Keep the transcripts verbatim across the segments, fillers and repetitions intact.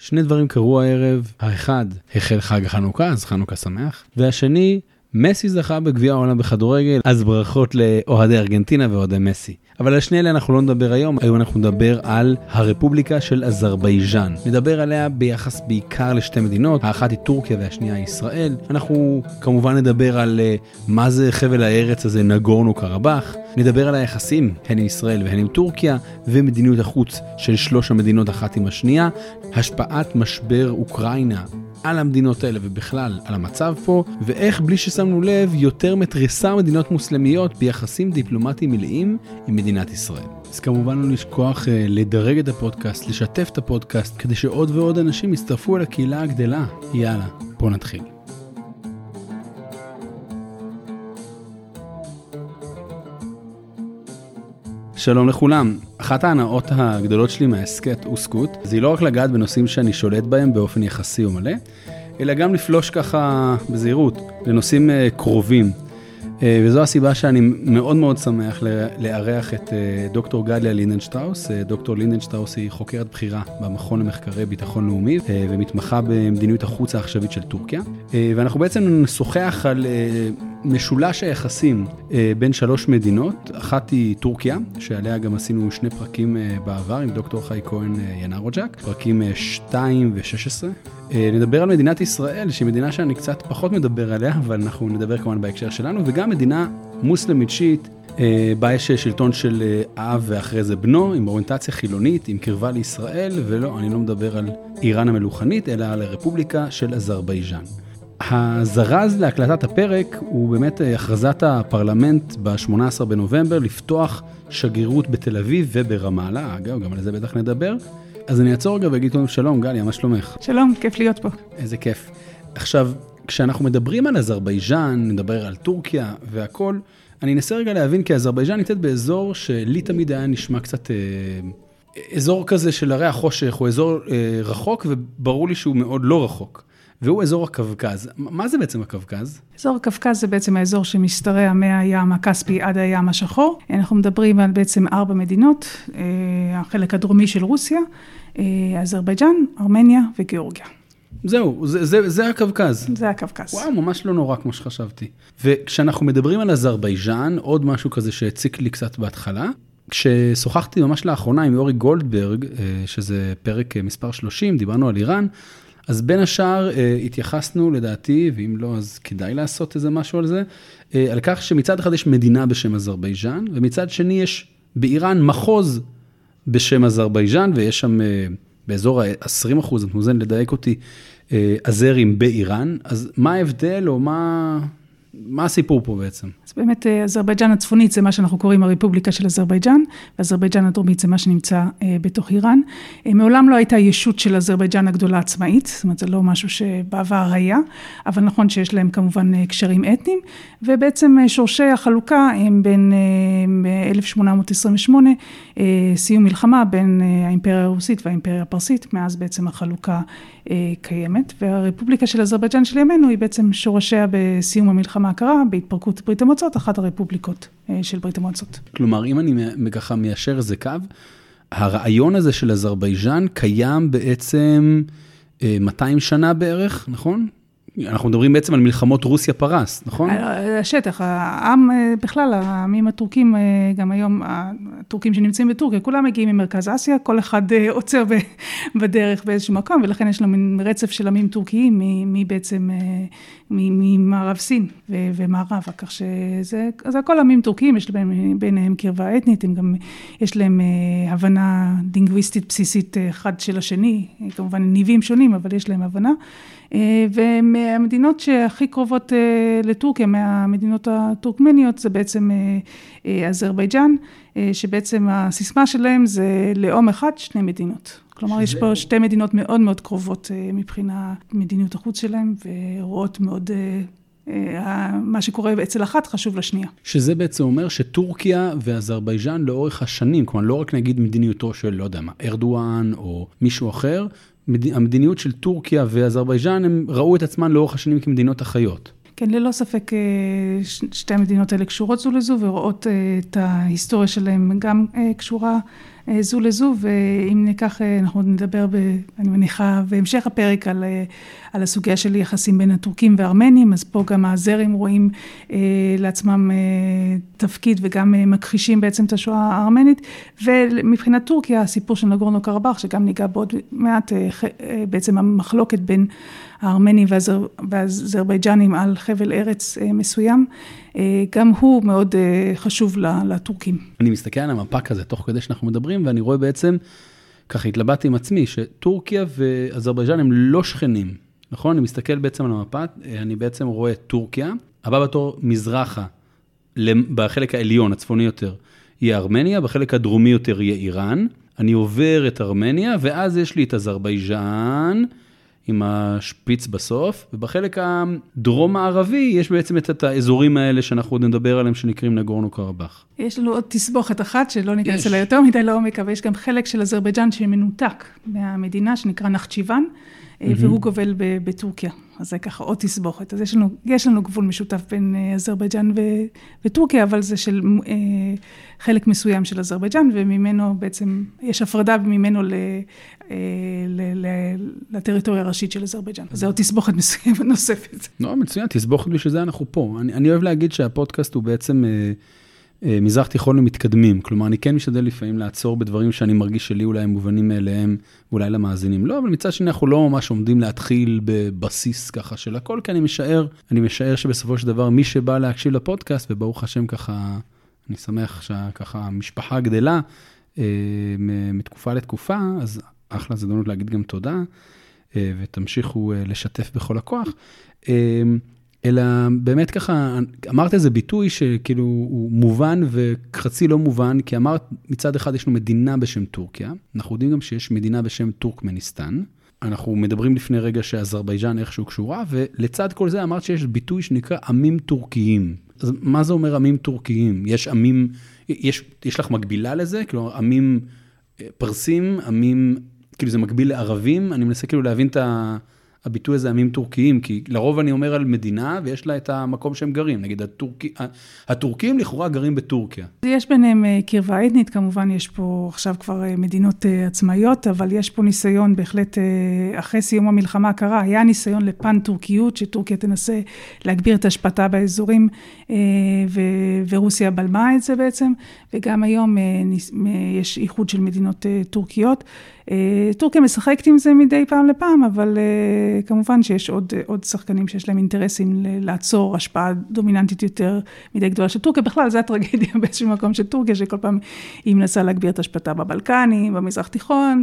שני דברים קרו הערב, האחד החל חג החנוכה, אז חנוכה שמח, והשני, מסי זכה בגביע העולם בכדורגל, אז ברכות לאוהדי ארגנטינה ואוהדי מסי. אבל על שני אלה אנחנו לא נדבר היום, היום אנחנו נדבר על הרפובליקה של אזרבייג'אן. נדבר עליה ביחס בעיקר לשתי מדינות, האחת היא טורקיה והשנייה היא ישראל. אנחנו כמובן נדבר על uh, מה זה חבל הארץ הזה נגורנו קרבאח, נדבר על היחסים הן עם ישראל והן עם טורקיה, ומדיניות החוץ של שלוש המדינות אחת עם השנייה, השפעת משבר אוקראינה על המדינות האלה ובכלל על המצב פה, ואיך בלי ששמנו לב יותר מתריסה מדינות מוסלמיות ביחסים דיפלומטיים מלאים עם מדינת ישראל. אז כמובן לא לשכוח uh, לדרג את הפודקאסט, לשתף את הפודקאסט, כדי שעוד ועוד אנשים יצטרפו אל הקהילה הגדלה. יאללה, בוא נתחיל. שלום לכולם. אחת ההנאות הגדולות שלי מהעסקת אוסקוט, זה היא לא רק לגעת בנושאים שאני שולט בהם באופן יחסי ומלא, אלא גם לפלוש ככה בזהירות לנושאים קרובים. וזו הסיבה שאני מאוד מאוד שמח לארח את דוקטור גליה לינדנשטראוס. דוקטור לינדנשטראוס היא חוקרת בחירה במכון למחקרי ביטחון לאומי ומתמחה במדיניות החוץ העכשווית של טורקיה. ואנחנו בעצם נשוחח על משולש היחסים בין שלוש מדינות. אחת היא טורקיה, שעליה גם עשינו שני פרקים בעבר עם דוקטור חי כהן ינרוג'ק, פרקים שתיים ושש עשרה. נדבר על מדינת ישראל, שהיא מדינה שאני קצת פחות מדבר עליה, אבל אנחנו נדבר כמובן בהקשר שלנו, וגם מדינה מוסלמית שיעית, בה יש שלטון של אב ואחרי זה בנו, עם אוריינטציה חילונית, עם קרבה לישראל, ולא, אני לא מדבר על איראן המלוכנית, אלא על הרפובליקה של אזרבייג'אן. הזרז להקלטת הפרק הוא באמת הכרזת הפרלמנט ב-שמונה עשר בנובמבר לפתוח שגרירות בתל אביב וברמאללה, אגב, גם על זה בטח נדבר. אז אני אעצור רגע ואגיד קודם שלום, גליה, מה שלומך? שלום, כיף להיות פה. איזה כיף. עכשיו, כשאנחנו מדברים על אזרבייג'אן, נדבר על טורקיה והכל, אני אנסה רגע להבין כי אזרבייג'אן ניתנת באזור שלי תמיד היה נשמע קצת, אה, אזור כזה של הרי החושך, הוא אזור אה, רחוק וברור לי שהוא מאוד לא רחוק. והוא אזור הקווקז. מה זה בעצם הקווקז? אזור הקווקז זה בעצם האזור שמשתרע מהים הכספי עד הים השחור. אנחנו מדברים על בעצם ארבע מדינות, החלק הדרומי של רוסיה, אזרבייג'אן, ארמניה וגיאורגיה. זהו, זה, זה, זה הקווקז. זה הקווקז. וואו, ממש לא נורא כמו שחשבתי. וכשאנחנו מדברים על אזרבייג'אן, עוד משהו כזה שהציק לי קצת בהתחלה, כששוחחתי ממש לאחרונה עם יורי גולדברג, שזה פרק מספר שלושים, דיברנו על איראן, אז בין השאר התייחסנו לדעתי, ואם לא אז כדאי לעשות איזה משהו על זה, על כך שמצד אחד יש מדינה בשם אזרבייג'אן, ומצד שני יש באיראן מחוז בשם אזרבייג'אן, ויש שם באזור ה-עשרים אחוז, את מוזן לדייק אותי, אזרים באיראן, אז מה ההבדל או מה... מה הסיפור פה בעצם? אז באמת, אזרבייג'אן הצפונית זה מה שאנחנו קוראים הרפובליקה של אזרבייג'אן, ואזרבייג'אן הדרומית זה מה שנמצא אה, בתוך איראן. אה, מעולם לא הייתה ישות של אזרבייג'אן הגדולה עצמאית, זאת אומרת, זה לא משהו שבעבר היה, אבל נכון שיש להם כמובן אה, קשרים אתניים, ובעצם אה, שורשי החלוקה הם בין אה, אלף שמונה מאות עשרים ושמונה, אה, סיום מלחמה בין אה, האימפריה הרוסית והאימפריה הפרסית, מאז בעצם החלוקה אה, קיימת, והרפובליקה של אזרבייג'אן של ימינו היא בעצם שורשיה בסיום המלחמה הקרה, בהתפרקות ברית המועצות, אחת הרפובליקות של ברית המועצות. כלומר, אם אני ככה מיישר איזה קו, הרעיון הזה של אזרבייג'אן קיים בעצם מאתיים שנה בערך, נכון? אנחנו מדברים בעצם על מלחמות רוסיה פרס, נכון? השטח, העם בכלל, העמים הטורקים, גם היום הטורקים שנמצאים בטורקיה, כולם מגיעים ממרכז אסיה, כל אחד עוצר בדרך באיזשהו מקום, ולכן יש לנו מין רצף של עמים טורקיים, מבעצם, ממערב סין ומערב, כך שזה, אז הכל עמים טורקיים, יש ביניהם קרבה אתנית, הם גם, יש להם הבנה לינגוויסטית בסיסית אחד של השני, כמובן ניבים שונים, אבל יש להם הבנה, ומהמדינות שהכי קרובות לטורקיה, מהמדינות הטורקמניות, זה בעצם אזרבייג'אן, שבעצם הסיסמה שלהם זה לאום אחד, שני מדינות. כלומר, שזה... יש פה שתי מדינות מאוד מאוד קרובות מבחינה מדיניות החוץ שלהם, ורואות מאוד מה שקורה אצל אחת חשוב לשנייה. שזה בעצם אומר שטורקיה ואזרבייג'אן לאורך השנים, כלומר לא רק נגיד מדיניותו של, לא יודע מה, ארדואן או מישהו אחר, המדיניות של טורקיה ואזרבייג'אן, הם ראו את עצמן לאורך השנים כמדינות אחיות. כן, ללא ספק שתי המדינות האלה קשורות זו לזו, ורואות את ההיסטוריה שלהם גם קשורה זו לזו, ואם ניקח, אנחנו נדבר, ב, אני מניחה, בהמשך הפרק על, על הסוגיה של יחסים בין הטורקים והארמנים, אז פה גם הזרים רואים אה, לעצמם אה, תפקיד וגם אה, מכחישים בעצם את השואה הארמנית, ומבחינת טורקיה, הסיפור של נגורנו קרבאח, שגם ניגע בעוד מעט, אה, אה, בעצם המחלוקת בין הארמנים והאזר, והאזרבייג'נים על חבל ארץ אה, מסוים, אה, גם הוא מאוד אה, חשוב לטורקים. אני מסתכל על המפה כזה, תוך כדי שאנחנו מדברים, ואני רואה בעצם, ככה התלבטתי עם עצמי, שטורקיה ואזרבייג'ן הם לא שכנים, נכון? אני מסתכל בעצם על המפה, אני בעצם רואה טורקיה, הבא בתור מזרחה, בחלק העליון, הצפוני יותר, יהיה ארמניה, בחלק הדרומי יותר יהיה איראן, אני עובר את ארמניה, ואז יש לי את אזרבייג'ן, עם השפיץ בסוף, ובחלק הדרום הערבי יש בעצם את האזורים האלה שאנחנו עוד נדבר עליהם שנקראים נגורנו קרבאח. יש לנו עוד תסבוכת אחת שלא ניכנס אליה יותר מדי לעומק, אבל יש גם חלק של אזרבייג'ן שמנותק מהמדינה שנקרא נחצ'יוון, והוא גובל בטורקיה. אז זה ככה עוד תסבוכת. אז יש לנו, יש לנו גבול משותף בין אזרבייג'ן וטורקיה, אבל זה של חלק מסוים של אזרבייג'ן, וממנו בעצם, יש הפרדה ממנו ל, ל, ל, לטריטוריה הראשית של אזרבייג'ן. זה עוד תסבוכת מסוימת נוספת. לא, מצוין, תסבוכת בשביל זה אנחנו פה. אני, אני אוהב להגיד שהפודקאסט הוא בעצם מזרח תיכון למתקדמים, כלומר אני כן משתדל לפעמים לעצור בדברים שאני מרגיש שלי אולי הם מובנים מאליהם, ואולי למאזינים לא, אבל מצד שני אנחנו לא ממש עומדים להתחיל בבסיס ככה של הכל, כי אני משער, אני משער שבסופו של דבר מי שבא להקשיב לפודקאסט, וברוך השם ככה, אני שמח שככה המשפחה גדלה מתקופה לתקופה, אז אחלה זדונות להגיד גם תודה, ותמשיכו לשתף בכל הכוח. אלא באמת ככה, אמרת איזה ביטוי שכאילו הוא מובן וחצי לא מובן, כי אמרת מצד אחד יש לנו מדינה בשם טורקיה, אנחנו יודעים גם שיש מדינה בשם טורקמניסטן, אנחנו מדברים לפני רגע שאזרבייג'ן איכשהו קשורה, ולצד כל זה אמרת שיש ביטוי שנקרא עמים טורקיים. אז מה זה אומר עמים טורקיים? יש עמים, יש, יש לך מקבילה לזה? כאילו עמים פרסים, עמים, כאילו זה מקביל לערבים? אני מנסה כאילו להבין את ה... הביטוי הזה עמים טורקיים, כי לרוב אני אומר על מדינה, ויש לה את המקום שהם גרים, נגיד הטורקי, הטורקים לכאורה גרים בטורקיה. יש ביניהם קרבה אתנית, כמובן יש פה עכשיו כבר מדינות עצמאיות, אבל יש פה ניסיון בהחלט, אחרי סיום המלחמה הקרה, היה ניסיון לפן טורקיות, שטורקיה תנסה להגביר את השפעתה באזורים, ורוסיה בלמה את זה בעצם, וגם היום יש איחוד של מדינות טורקיות, טורקיה משחקת עם זה מדי פעם לפעם, אבל כמובן שיש עוד, עוד שחקנים שיש להם אינטרסים לעצור השפעה דומיננטית יותר מדי גדולה של טורקיה. בכלל, זה הטרגדיה באיזשהו מקום של טורקיה, שכל פעם היא מנסה להגביר את השפעתה בבלקנים, במזרח תיכון,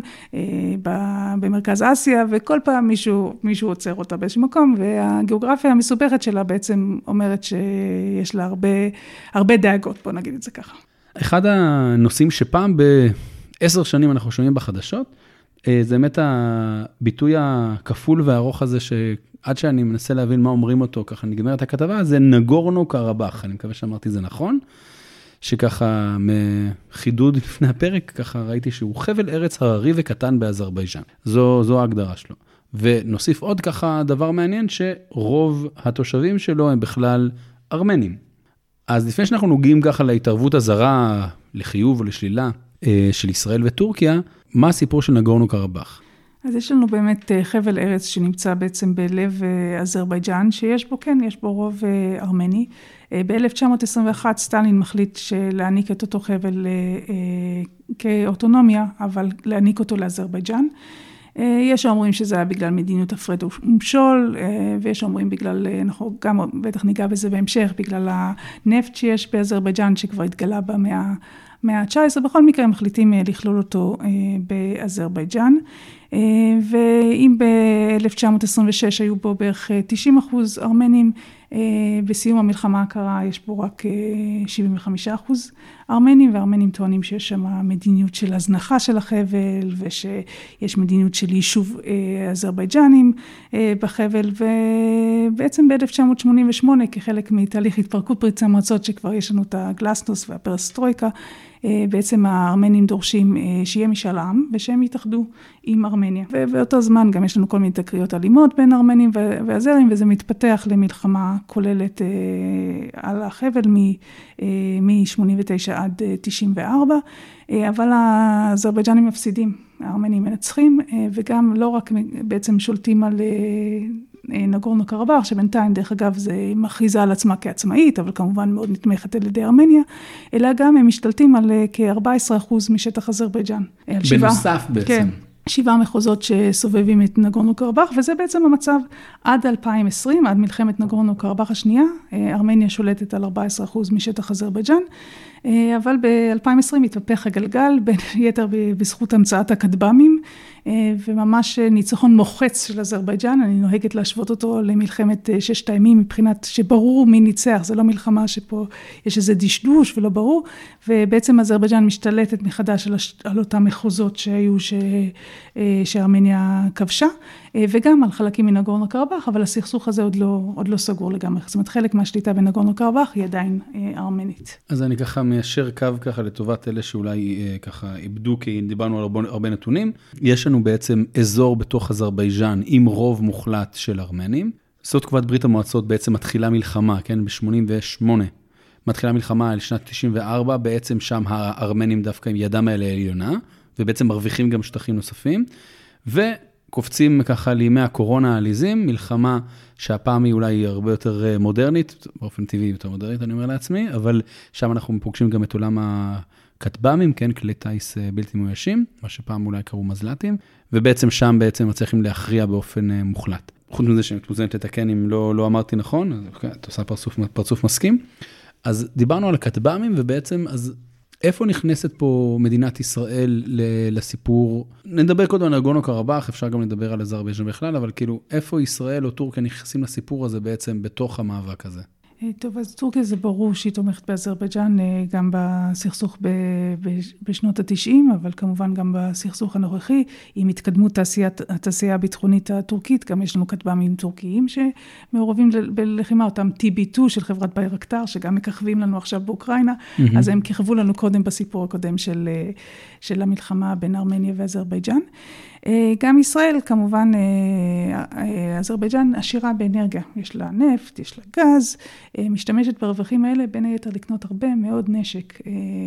במרכז אסיה, וכל פעם מישהו, מישהו עוצר אותה באיזשהו מקום, והגיאוגרפיה המסובכת שלה בעצם אומרת שיש לה הרבה, הרבה דאגות, בוא נגיד את זה ככה. אחד הנושאים שפעם ב... עשר שנים אנחנו שומעים בחדשות, זה באמת הביטוי הכפול והארוך הזה, שעד שאני מנסה להבין מה אומרים אותו, ככה נגמר את הכתבה, זה נגורנו קרבאח, אני מקווה שאמרתי זה נכון, שככה מחידוד לפני הפרק, ככה ראיתי שהוא חבל ארץ הררי וקטן באזרבייג'ן, זו, זו ההגדרה שלו. ונוסיף עוד ככה דבר מעניין, שרוב התושבים שלו הם בכלל ארמנים. אז לפני שאנחנו נוגעים ככה להתערבות הזרה, לחיוב או לשלילה, של ישראל וטורקיה, מה הסיפור של נגורנו קרבאח? אז יש לנו באמת חבל ארץ שנמצא בעצם בלב אזרבייג'ן, שיש בו, כן, יש בו רוב ארמני. ב-אלף תשע מאות עשרים ואחת סטלין מחליט להעניק את אותו חבל כאוטונומיה, אבל להעניק אותו לאזרבייג'ן. יש אומרים שזה היה בגלל מדיניות הפרד ומשול, ויש אומרים בגלל, אנחנו גם בטח ניגע בזה בהמשך, בגלל הנפט שיש באזרבייג'ן שכבר התגלה במאה ה-תשע עשרה, בכל מקרה הם מחליטים לכלול אותו באזרבייג'ן, ואם ב-אלף תשע מאות עשרים ושש היו בו בערך תשעים אחוז ארמנים, בסיום המלחמה הקרה יש בו רק שבעים וחמישה אחוז ארמנים, והארמנים טוענים שיש שם מדיניות של הזנחה של החבל, ושיש מדיניות של יישוב אזרבייג'נים בחבל, ובעצם ב-אלף תשע מאות שמונים ושמונה, כחלק מתהליך התפרקות ברית המועצות, שכבר יש לנו את הגלסנוסט והפרסטרויקה, בעצם הארמנים דורשים שיהיה משאל עם, ושהם יתאחדו עם ארמניה. ובאותו זמן גם יש לנו כל מיני תקריות אלימות בין ארמנים והזרים, וזה מתפתח למלחמה כוללת על החבל מ-שמונים ותשע עד תשעים וארבע, אבל האזרבייג'נים מפסידים, הארמנים מנצחים, וגם לא רק בעצם שולטים על נגורנו קרבאח, שבינתיים דרך אגב זה מכריזה על עצמה כעצמאית, אבל כמובן מאוד נתמכת על ידי ארמניה, אלא גם הם משתלטים על כ-ארבעה עשר אחוז משטח אזרבייג'ן. בנוסף בעצם. כן. שבעה מחוזות שסובבים את נגורנו קרבאח, וזה בעצם המצב עד אלפיים ועשרים, עד מלחמת נגורנו קרבאח השנייה, ארמניה שולטת על ארבעה עשר אחוז משטח אזרבייג'ן, אבל ב-אלפיים ועשרים התהפך הגלגל, בין יתר בזכות המצאת הכטב"מים, וממש ניצחון מוחץ של אזרבייג'ן, אני נוהגת להשוות אותו למלחמת ששת הימים, מבחינת שברור מי ניצח, זה לא מלחמה שפה יש איזה דשדוש ולא ברור, ובעצם אזרבייג'ן משתלטת מחדש על, על אותם מחוזות שהיו ש, שארמניה כבשה, וגם על חלקים מנגורנו קרבאח, אבל הסכסוך הזה עוד לא, עוד לא סגור לגמרי. זאת אומרת, חלק מהשליטה בנגורנו קרבאח היא עדיין ארמנית. אז אני ככה מיישר קו ככה לטובת אלה שאולי ככה איבדו, כי דיברנו על הרבה, הרבה נתונים. יש לנו בעצם אזור בתוך אזרבייג'ן עם רוב מוחלט של ארמנים. סוד תקופת ברית המועצות בעצם מתחילה מלחמה, כן? ב-שמונים ושמונה. מתחילה מלחמה על שנת תשעים וארבע, בעצם שם הארמנים דווקא עם ידם האלה העליונה, ובעצם מרוויחים גם שטחים נוספים. ו... קופצים ככה לימי הקורונה העליזים, מלחמה שהפעם היא אולי הרבה יותר מודרנית, באופן טבעי יותר מודרנית, אני אומר לעצמי, אבל שם אנחנו פוגשים גם את עולם הכטב"מים, כן, כלי טייס בלתי מאוישים, מה שפעם אולי קראו מזל"טים, ובעצם שם בעצם מצליחים להכריע באופן מוחלט. חוץ מזה שאת מוזנת לתקן אם לא, לא אמרתי נכון, אז okay, את עושה פרצוף, פרצוף מסכים. אז דיברנו על הכטב"מים, ובעצם אז איפה נכנסת פה מדינת ישראל לסיפור? נדבר קודם על נגורנו קרבאח, אפשר גם לדבר על אזרבייג'ן בכלל, אבל כאילו, איפה ישראל או טורקיה נכנסים לסיפור הזה בעצם בתוך המאבק הזה? טוב, אז טורקיה זה ברור שהיא תומכת באזרבייג'ן, גם בסכסוך בשנות ה-תשעים, אבל כמובן גם בסכסוך הנוכחי, עם התקדמות התעשייה הביטחונית הטורקית, גם יש לנו כטב"מים טורקיים שמעורבים בלחימה, אותם טי בי טו של חברת ביירקטר, שגם מככבים לנו עכשיו באוקראינה, אז הם כיכבו לנו קודם בסיפור הקודם של, של המלחמה בין ארמניה ואזרבייג'ן. גם ישראל, כמובן, אזרבייג'ן עשירה באנרגיה, יש לה נפט, יש לה גז, משתמשת ברווחים האלה, בין היתר לקנות הרבה מאוד נשק.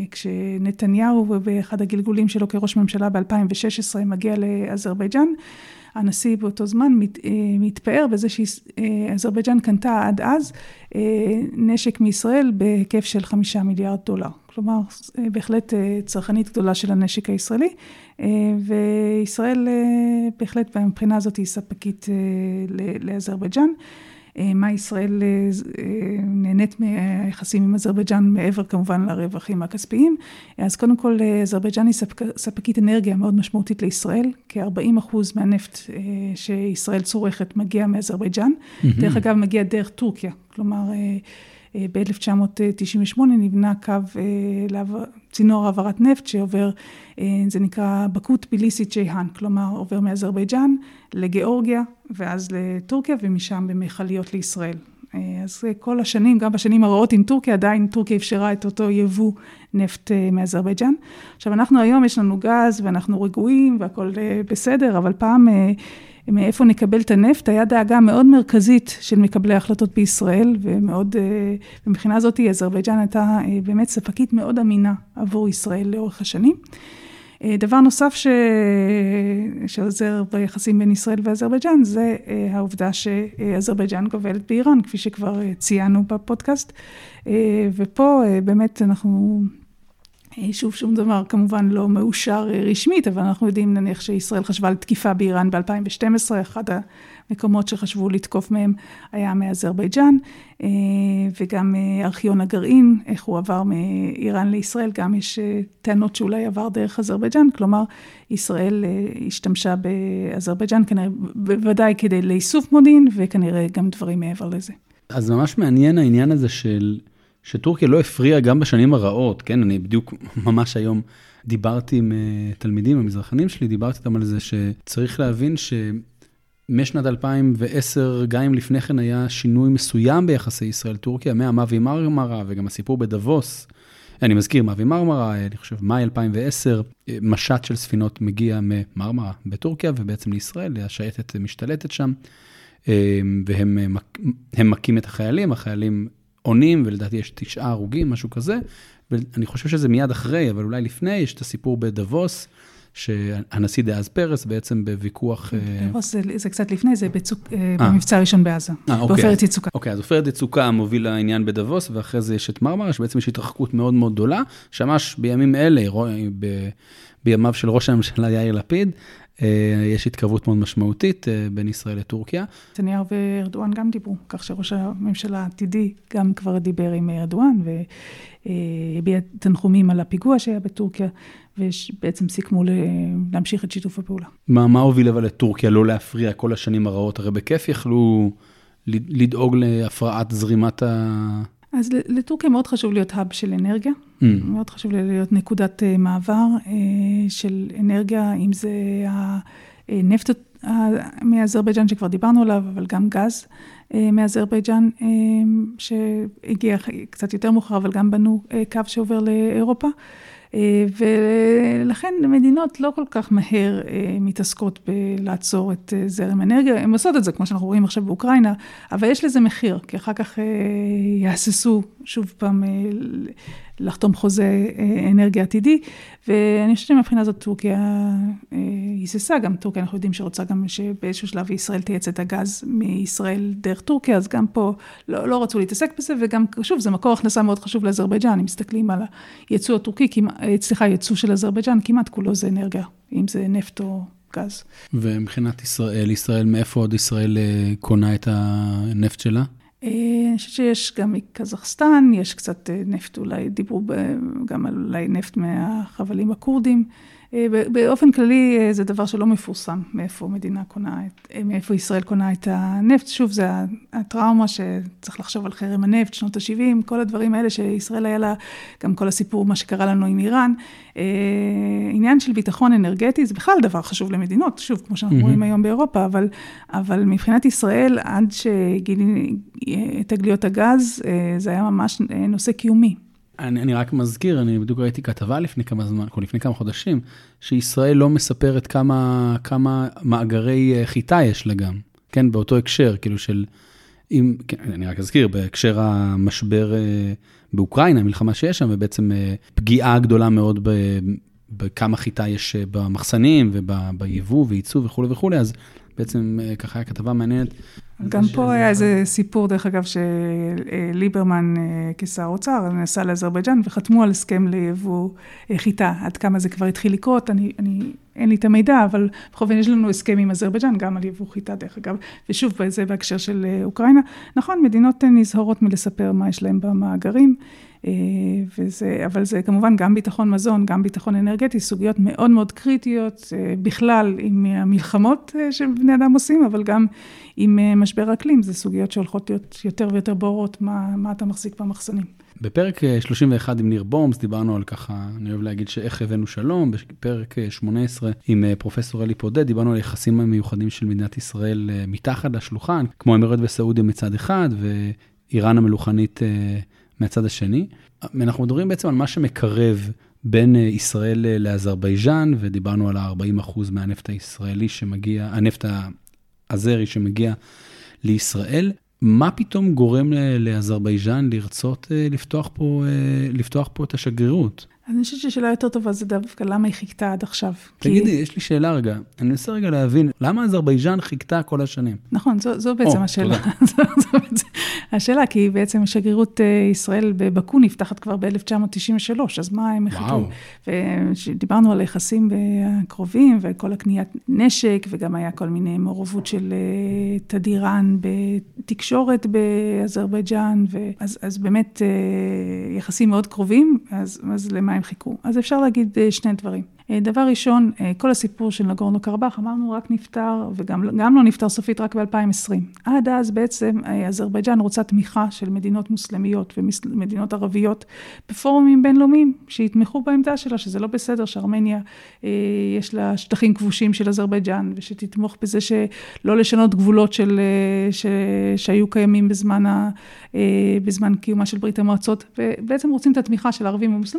כשנתניהו באחד הגלגולים שלו כראש ממשלה ב-אלפיים ושש עשרה מגיע לאזרבייג'ן, הנשיא באותו זמן מת, מתפאר בזה שאזרבייג'ן קנתה עד אז נשק מישראל בהיקף של חמישה מיליארד דולר. כלומר, בהחלט צרכנית גדולה של הנשק הישראלי, וישראל בהחלט מבחינה הזאת היא ספקית לאזרבייג'ן. מה ישראל נהנית מהיחסים עם אזרבייג'ן מעבר כמובן לרווחים הכספיים. אז קודם כל, אזרבייג'ן היא ספקית אנרגיה מאוד משמעותית לישראל, כ-ארבעים אחוז מהנפט שישראל צורכת מגיע מאזרבייג'ן, דרך אגב מגיע דרך טורקיה, כלומר ב-אלף תשע מאות תשעים ושמונה נבנה קו צינור העברת נפט שעובר, זה נקרא בקות ביליסי צ'ייהן, כלומר עובר מאזרבייג'ן לגיאורגיה ואז לטורקיה ומשם במכליות לישראל. אז כל השנים, גם בשנים הרעות עם טורקיה, עדיין טורקיה אפשרה את אותו יבוא נפט מאזרבייג'ן. עכשיו אנחנו היום יש לנו גז ואנחנו רגועים והכל בסדר, אבל פעם מאיפה נקבל את הנפט, היה דאגה מאוד מרכזית של מקבלי ההחלטות בישראל, ומאוד, במבחינה הזאת, אזרבייג'ן הייתה באמת ספקית מאוד אמינה עבור ישראל לאורך השנים. דבר נוסף ש... שעוזר ביחסים בין ישראל ואזרבייג'ן, זה העובדה שאזרבייג'ן גובלת באיראן, כפי שכבר ציינו בפודקאסט, ופה באמת אנחנו... שוב, שום דבר כמובן לא מאושר רשמית, אבל אנחנו יודעים נניח שישראל חשבה על תקיפה באיראן ב-אלפיים ושתים עשרה, אחד המקומות שחשבו לתקוף מהם היה מאזרבייג'ן, וגם ארכיון הגרעין, איך הוא עבר מאיראן לישראל, גם יש טענות שאולי עבר דרך אזרבייג'ן, כלומר ישראל השתמשה באזרבייג'ן כנראה בוודאי כדי לאיסוף מודיעין, וכנראה גם דברים מעבר לזה. אז ממש מעניין העניין הזה של... שטורקיה לא הפריעה גם בשנים הרעות, כן? אני בדיוק ממש היום דיברתי עם תלמידים, המזרחנים שלי, דיברתי איתם על זה שצריך להבין שמשנת אלפיים ועשר, גם אם לפני כן היה שינוי מסוים ביחסי ישראל-טורקיה, מהמאווי מרמרה וגם הסיפור בדבוס, אני מזכיר, מאווי מרמרה, אני חושב, מאי אלפיים ועשר, משט של ספינות מגיע ממרמרה בטורקיה ובעצם לישראל, השייטת משתלטת שם. והם הם מכים את החיילים, החיילים עונים, ולדעתי יש תשעה הרוגים, משהו כזה, ואני חושב שזה מיד אחרי, אבל אולי לפני, יש את הסיפור בדבוס, שהנשיא דאז פרס בעצם בוויכוח... דבוס זה, זה קצת לפני, זה בצוק, במבצע הראשון בעזה, בעופרת יצוקה. אוקיי, אז עופרת יצוקה מוביל העניין בדבוס, ואחרי זה יש את מרמרה, שבעצם יש התרחקות מאוד מאוד גדולה, שמש בימים אלה, ב, בימיו של ראש הממשלה יאיר לפיד, יש התקרבות מאוד משמעותית בין ישראל לטורקיה. נתניהו וארדואן גם דיברו, כך שראש הממשלה העתידי גם כבר דיבר עם ארדואן, והביע תנחומים על הפיגוע שהיה בטורקיה, ובעצם סיכמו להמשיך את שיתוף הפעולה. מה, מה הוביל אבל לטורקיה לא להפריע כל השנים הרעות? הרי בכיף יכלו לדאוג להפרעת זרימת ה... אז לטורקיה מאוד חשוב להיות האב של אנרגיה, mm. מאוד חשוב להיות נקודת מעבר של אנרגיה, אם זה הנפט מאזרבייג'אן שכבר דיברנו עליו, אבל גם גז מאזרבייג'אן שהגיע קצת יותר מאוחר, אבל גם בנו קו שעובר לאירופה. ולכן מדינות לא כל כך מהר מתעסקות בלעצור את זרם אנרגיה, הן עושות את זה כמו שאנחנו רואים עכשיו באוקראינה, אבל יש לזה מחיר, כי אחר כך יעססו שוב פעם לחתום חוזה אנרגיה עתידי, ואני חושבת שמבחינה הזאת טורקיה היססה, גם טורקיה אנחנו יודעים שרוצה גם שבאיזשהו שלב ישראל תייצא את הגז מישראל דרך טורקיה, אז גם פה לא, לא רצו להתעסק בזה, וגם שוב זה מקור הכנסה מאוד חשוב לאזרבייג'אן, אם מסתכלים על הייצוא הטורקי, סליחה, הייצוא של אזרבייג'אן, כמעט כולו זה אנרגיה, אם זה נפט או גז. ומבחינת ישראל, ישראל, מאיפה עוד ישראל קונה את הנפט שלה? אני חושבת שיש גם מקזחסטן, יש קצת נפט, אולי דיברו גם על אולי נפט מהחבלים הקורדים. באופן כללי זה דבר שלא מפורסם, מאיפה מדינה קונה, מאיפה ישראל קונה את הנפט. שוב, זה הטראומה שצריך לחשוב על חרם הנפט, שנות ה-שבעים, כל הדברים האלה שישראל היה לה, גם כל הסיפור, מה שקרה לנו עם איראן. עניין של ביטחון אנרגטי, זה בכלל דבר חשוב למדינות, שוב, כמו שאנחנו רואים היום באירופה, אבל, אבל מבחינת ישראל, עד שגילי תגליות הגז, זה היה ממש נושא קיומי. אני, אני רק מזכיר, אני בדיוק ראיתי כתבה לפני כמה זמן, לפני כמה חודשים, שישראל לא מספרת כמה, כמה מאגרי חיטה יש לה גם, כן, באותו הקשר, כאילו של, אם, כן, אני רק אזכיר, בהקשר המשבר באוקראינה, המלחמה שיש שם, ובעצם פגיעה גדולה מאוד ב, בכמה חיטה יש במחסנים, וביבוא וייצוא וכו' וכו', אז בעצם ככה היה כתבה מעניינת. גם פה היה איזה סיפור, דרך אגב, שליברמן כשר האוצר נסע לאזרבייג'אן וחתמו על הסכם ליבוא חיטה. עד כמה זה כבר התחיל לקרות, אני, אני, אין לי את המידע, אבל בכל זאת יש לנו הסכם עם אזרבייג'אן, גם על יבוא חיטה, דרך אגב. ושוב, זה בהקשר של אוקראינה. נכון, מדינות נזהרות מלספר מה יש להם במאגרים, וזה, אבל זה כמובן גם ביטחון מזון, גם ביטחון אנרגטי, סוגיות מאוד מאוד קריטיות, בכלל עם המלחמות שבני אדם עושים, אבל גם עם משבר האקלים, זה סוגיות שהולכות להיות יותר ויותר ברורות, מה, מה אתה מחזיק במחסנים. בפרק שלושים ואחת עם ניר בומס, דיברנו על ככה, אני אוהב להגיד שאיך הבאנו שלום, בפרק שמונה עשרה עם פרופסור אלי פודד, דיברנו על יחסים המיוחדים של מדינת ישראל מתחת לשולחן, כמו האמירויות וסעודיה מצד אחד, ואיראן המלוכנית מהצד השני. אנחנו מדברים בעצם על מה שמקרב בין ישראל לאזרבייג'אן, ודיברנו על ה-ארבעים אחוז מהנפט הישראלי שמגיע, הנפט האזרי שמגיע לישראל. מה פתאום גורם לאזרבייג'אן לרצות לפתוח פה, לפתוח פה את השגרירות? אני חושבת ששאלה יותר טובה זה דווקא למה היא חיכתה עד עכשיו. תגידי, כי... יש לי שאלה רגע. אני מנסה רגע להבין, למה אזרבייג'אן חיכתה כל השנים? נכון, זו, זו בעצם או, השאלה. זו, זו בעצם השאלה, כי בעצם שגרירות ישראל בבקו נפתחת כבר ב-אלף תשע מאות תשעים ושלוש, אז מה הם חיכו? ודיברנו על יחסים הקרובים, וכל הקניית נשק, וגם היה כל מיני מעורבות של תדירן בתקשורת באזרבייג'אן, ואז, אז באמת יחסים מאוד קרובים, אז, אז למה הם חיכו? אז אפשר להגיד שני דברים. דבר ראשון, כל הסיפור של נגורנו קרבאח, אמרנו רק נפטר, וגם גם לא נפטר סופית רק ב-אלפיים עשרים. עד אז בעצם אזרבייג'אן רוצה תמיכה של מדינות מוסלמיות ומדינות ערביות בפורומים בינלאומיים, שיתמכו בעמדה שלה, שזה לא בסדר, שארמניה יש לה שטחים כבושים של אזרבייג'אן, ושתתמוך בזה שלא לשנות גבולות של, ש, שהיו קיימים בזמן, ה, בזמן קיומה של ברית המועצות, ובעצם רוצים את התמיכה של הערבים ומוסלמים, לא רוצים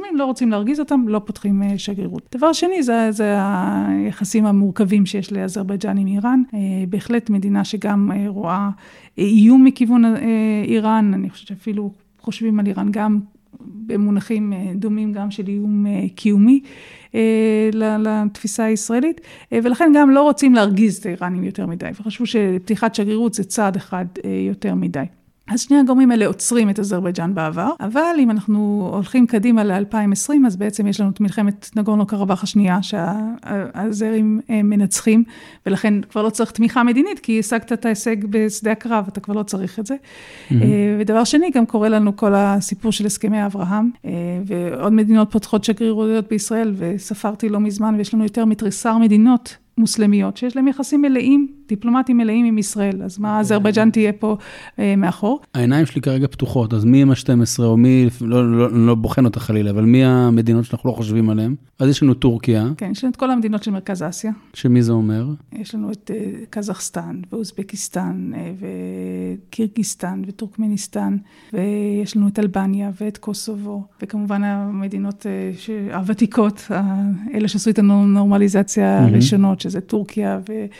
רוצים להרגיז אותם, לא פותחים שגרירות. דבר שני, זה, זה היחסים המורכבים שיש לאזרבייג'ן עם איראן. בהחלט מדינה שגם רואה איום מכיוון איראן, אני חושבת שאפילו חושבים על איראן גם במונחים דומים גם של איום קיומי לתפיסה הישראלית, ולכן גם לא רוצים להרגיז את האיראנים יותר מדי, וחשבו שפתיחת שגרירות זה צעד אחד יותר מדי. אז שני הגורמים האלה עוצרים את אזרבייג'ן בעבר, אבל אם אנחנו הולכים קדימה ל-אלפיים ועשרים, אז בעצם יש לנו את מלחמת נגורנו קרבאח השנייה, שהאזרים מנצחים, ולכן כבר לא צריך תמיכה מדינית, כי השגת את ההישג בשדה הקרב, אתה כבר לא צריך את זה. Mm-hmm. ודבר שני, גם קורה לנו כל הסיפור של הסכמי אברהם, ועוד מדינות פותחות שגרירויות בישראל, וספרתי לא מזמן, ויש לנו יותר מתריסר מדינות, מוסלמיות, שיש להם יחסים מלאים, דיפלומטיים מלאים עם ישראל, אז מה אזרבייג'ן תהיה פה אה, מאחור? העיניים שלי כרגע פתוחות, אז מי עם ה-שתים עשרה, או מי, לא, לא, לא בוחן אותה חלילה, אבל מי המדינות שאנחנו לא חושבים עליהן? אז יש לנו טורקיה. כן, יש לנו את כל המדינות של מרכז אסיה. שמי זה אומר? יש לנו את אה, קזחסטן, ואוזבקיסטן, אה, וקירגיסטן, וטורקמניסטן, ויש לנו את אלבניה, ואת קוסובו, וכמובן המדינות אה, הוותיקות, אלה שעשו את הנורמליזציה הראשונות, שזה טורקיה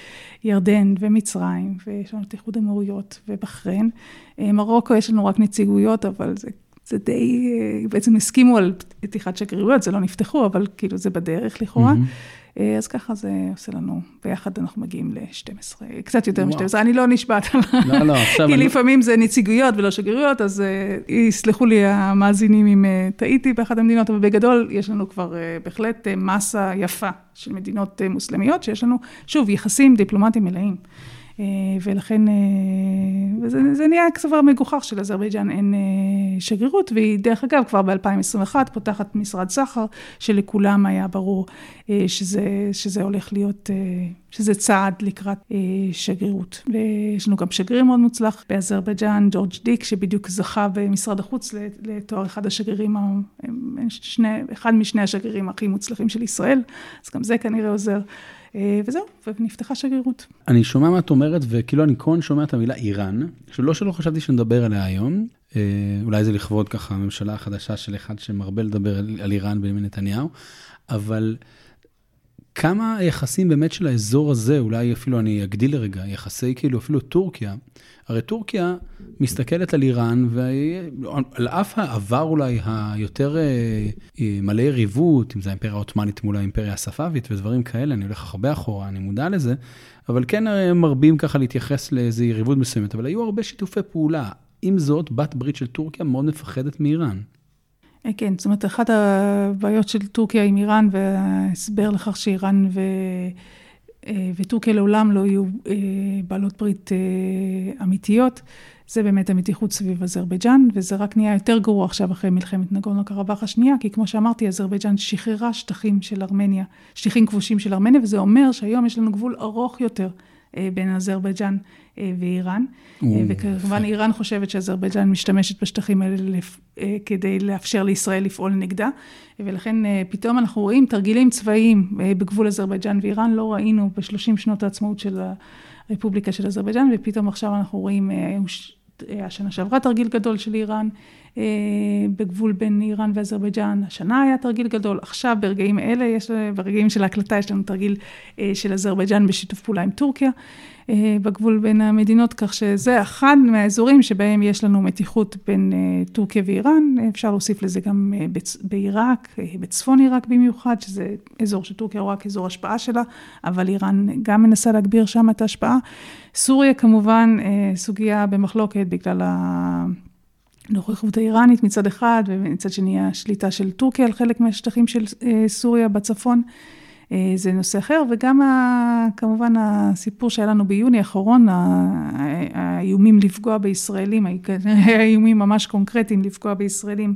וירדן ומצרים, ויש לנו את איחוד האמירויות ובחריין. מרוקו יש לנו רק נציגויות, אבל זה, זה די, בעצם הסכימו על פתיחת שגרירויות, זה לא נפתחו, אבל כאילו זה בדרך לכאורה. אז ככה זה עושה לנו, ביחד אנחנו מגיעים ל-שתים עשרה, קצת יותר מ-שתים עשרה, אני לא נשבעת על... לא, לא, עכשיו... כי לפעמים זה נציגויות ולא שגרירויות, אז יסלחו לי המאזינים אם טעיתי באחד המדינות, אבל בגדול יש לנו כבר בהחלט מסה יפה של מדינות מוסלמיות, שיש לנו, שוב, יחסים דיפלומטיים מלאים. ולכן, וזה, זה נהיה כבר מגוחך של אזרבייג'ן אין שגרירות, והיא דרך אגב כבר ב-אלפיים עשרים ואחת פותחת משרד סחר, שלכולם היה ברור שזה, שזה הולך להיות, שזה צעד לקראת שגרירות. ויש לנו גם שגריר מאוד מוצלח באזרבייג'ן, ג'ורג' דיק, שבדיוק זכה במשרד החוץ לתואר אחד השגרירים, שני, אחד משני השגרירים הכי מוצלחים של ישראל, אז גם זה כנראה עוזר. וזהו, ונפתחה שגרירות. אני שומע מה את אומרת, וכאילו אני כאן שומע את המילה איראן, שלא שלא חשבתי שנדבר עליה היום, אולי זה לכבוד ככה, הממשלה החדשה של אחד שמרבה לדבר על איראן בנימין נתניהו, אבל כמה יחסים באמת של האזור הזה, אולי אפילו אני אגדיל לרגע, יחסי כאילו אפילו טורקיה, הרי טורקיה מסתכלת על איראן, ועל אף העבר אולי היותר מלא יריבות, אם זה האימפריה העות'מאנית מול האימפריה הספאבית ודברים כאלה, אני הולך הרבה אחורה, אני מודע לזה, אבל כן מרבים ככה להתייחס לאיזו יריבות מסוימת, אבל היו הרבה שיתופי פעולה. עם זאת, בת ברית של טורקיה מאוד מפחדת מאיראן. כן, זאת אומרת, אחת הבעיות של טורקיה עם איראן, והסבר לכך שאיראן ו... וטורקיה לעולם לא יהיו בעלות ברית אמיתיות, זה באמת המתיחות סביב אזרבייג'ן, וזה רק נהיה יותר גרוע עכשיו אחרי מלחמת נגורנו קרבאח השנייה, כי כמו שאמרתי, אזרבייג'ן שחררה שטחים של ארמניה, שטחים כבושים של ארמניה, וזה אומר שהיום יש לנו גבול ארוך יותר בין אזרבייג'ן ואיראן, וכמובן איראן חושבת שאזרבייג'ן משתמשת בשטחים האלה כדי לאפשר לישראל לפעול נגדה, ולכן פתאום אנחנו רואים תרגילים צבאיים בגבול אזרבייג'ן ואיראן, לא ראינו בשלושים שנות העצמאות של הרפובליקה של אזרבייג'ן, ופתאום עכשיו אנחנו רואים השנה שעברה תרגיל גדול של איראן, בגבול בין איראן ואזרבייג'ן, השנה היה תרגיל גדול, עכשיו ברגעים אלה, יש, ברגעים של ההקלטה יש לנו תרגיל של אזרבייג'ן בשיתוף פעולה עם טורקיה, בגבול בין המדינות, כך שזה אחד מהאזורים שבהם יש לנו מתיחות בין טורקיה ואיראן, אפשר להוסיף לזה גם בעיראק, בצפון עיראק במיוחד, שזה אזור שטורקיה רואה כאזור השפעה שלה, אבל איראן גם מנסה להגביר שם את ההשפעה. סוריה כמובן סוגיה במחלוקת בגלל הנוכחות האיראנית מצד אחד, ומצד שני השליטה של טורקיה על חלק מהשטחים של סוריה בצפון, זה נושא אחר, וגם ה, כמובן הסיפור שהיה לנו ביוני האחרון, האיומים לפגוע בישראלים, האיומים ממש קונקרטיים לפגוע בישראלים,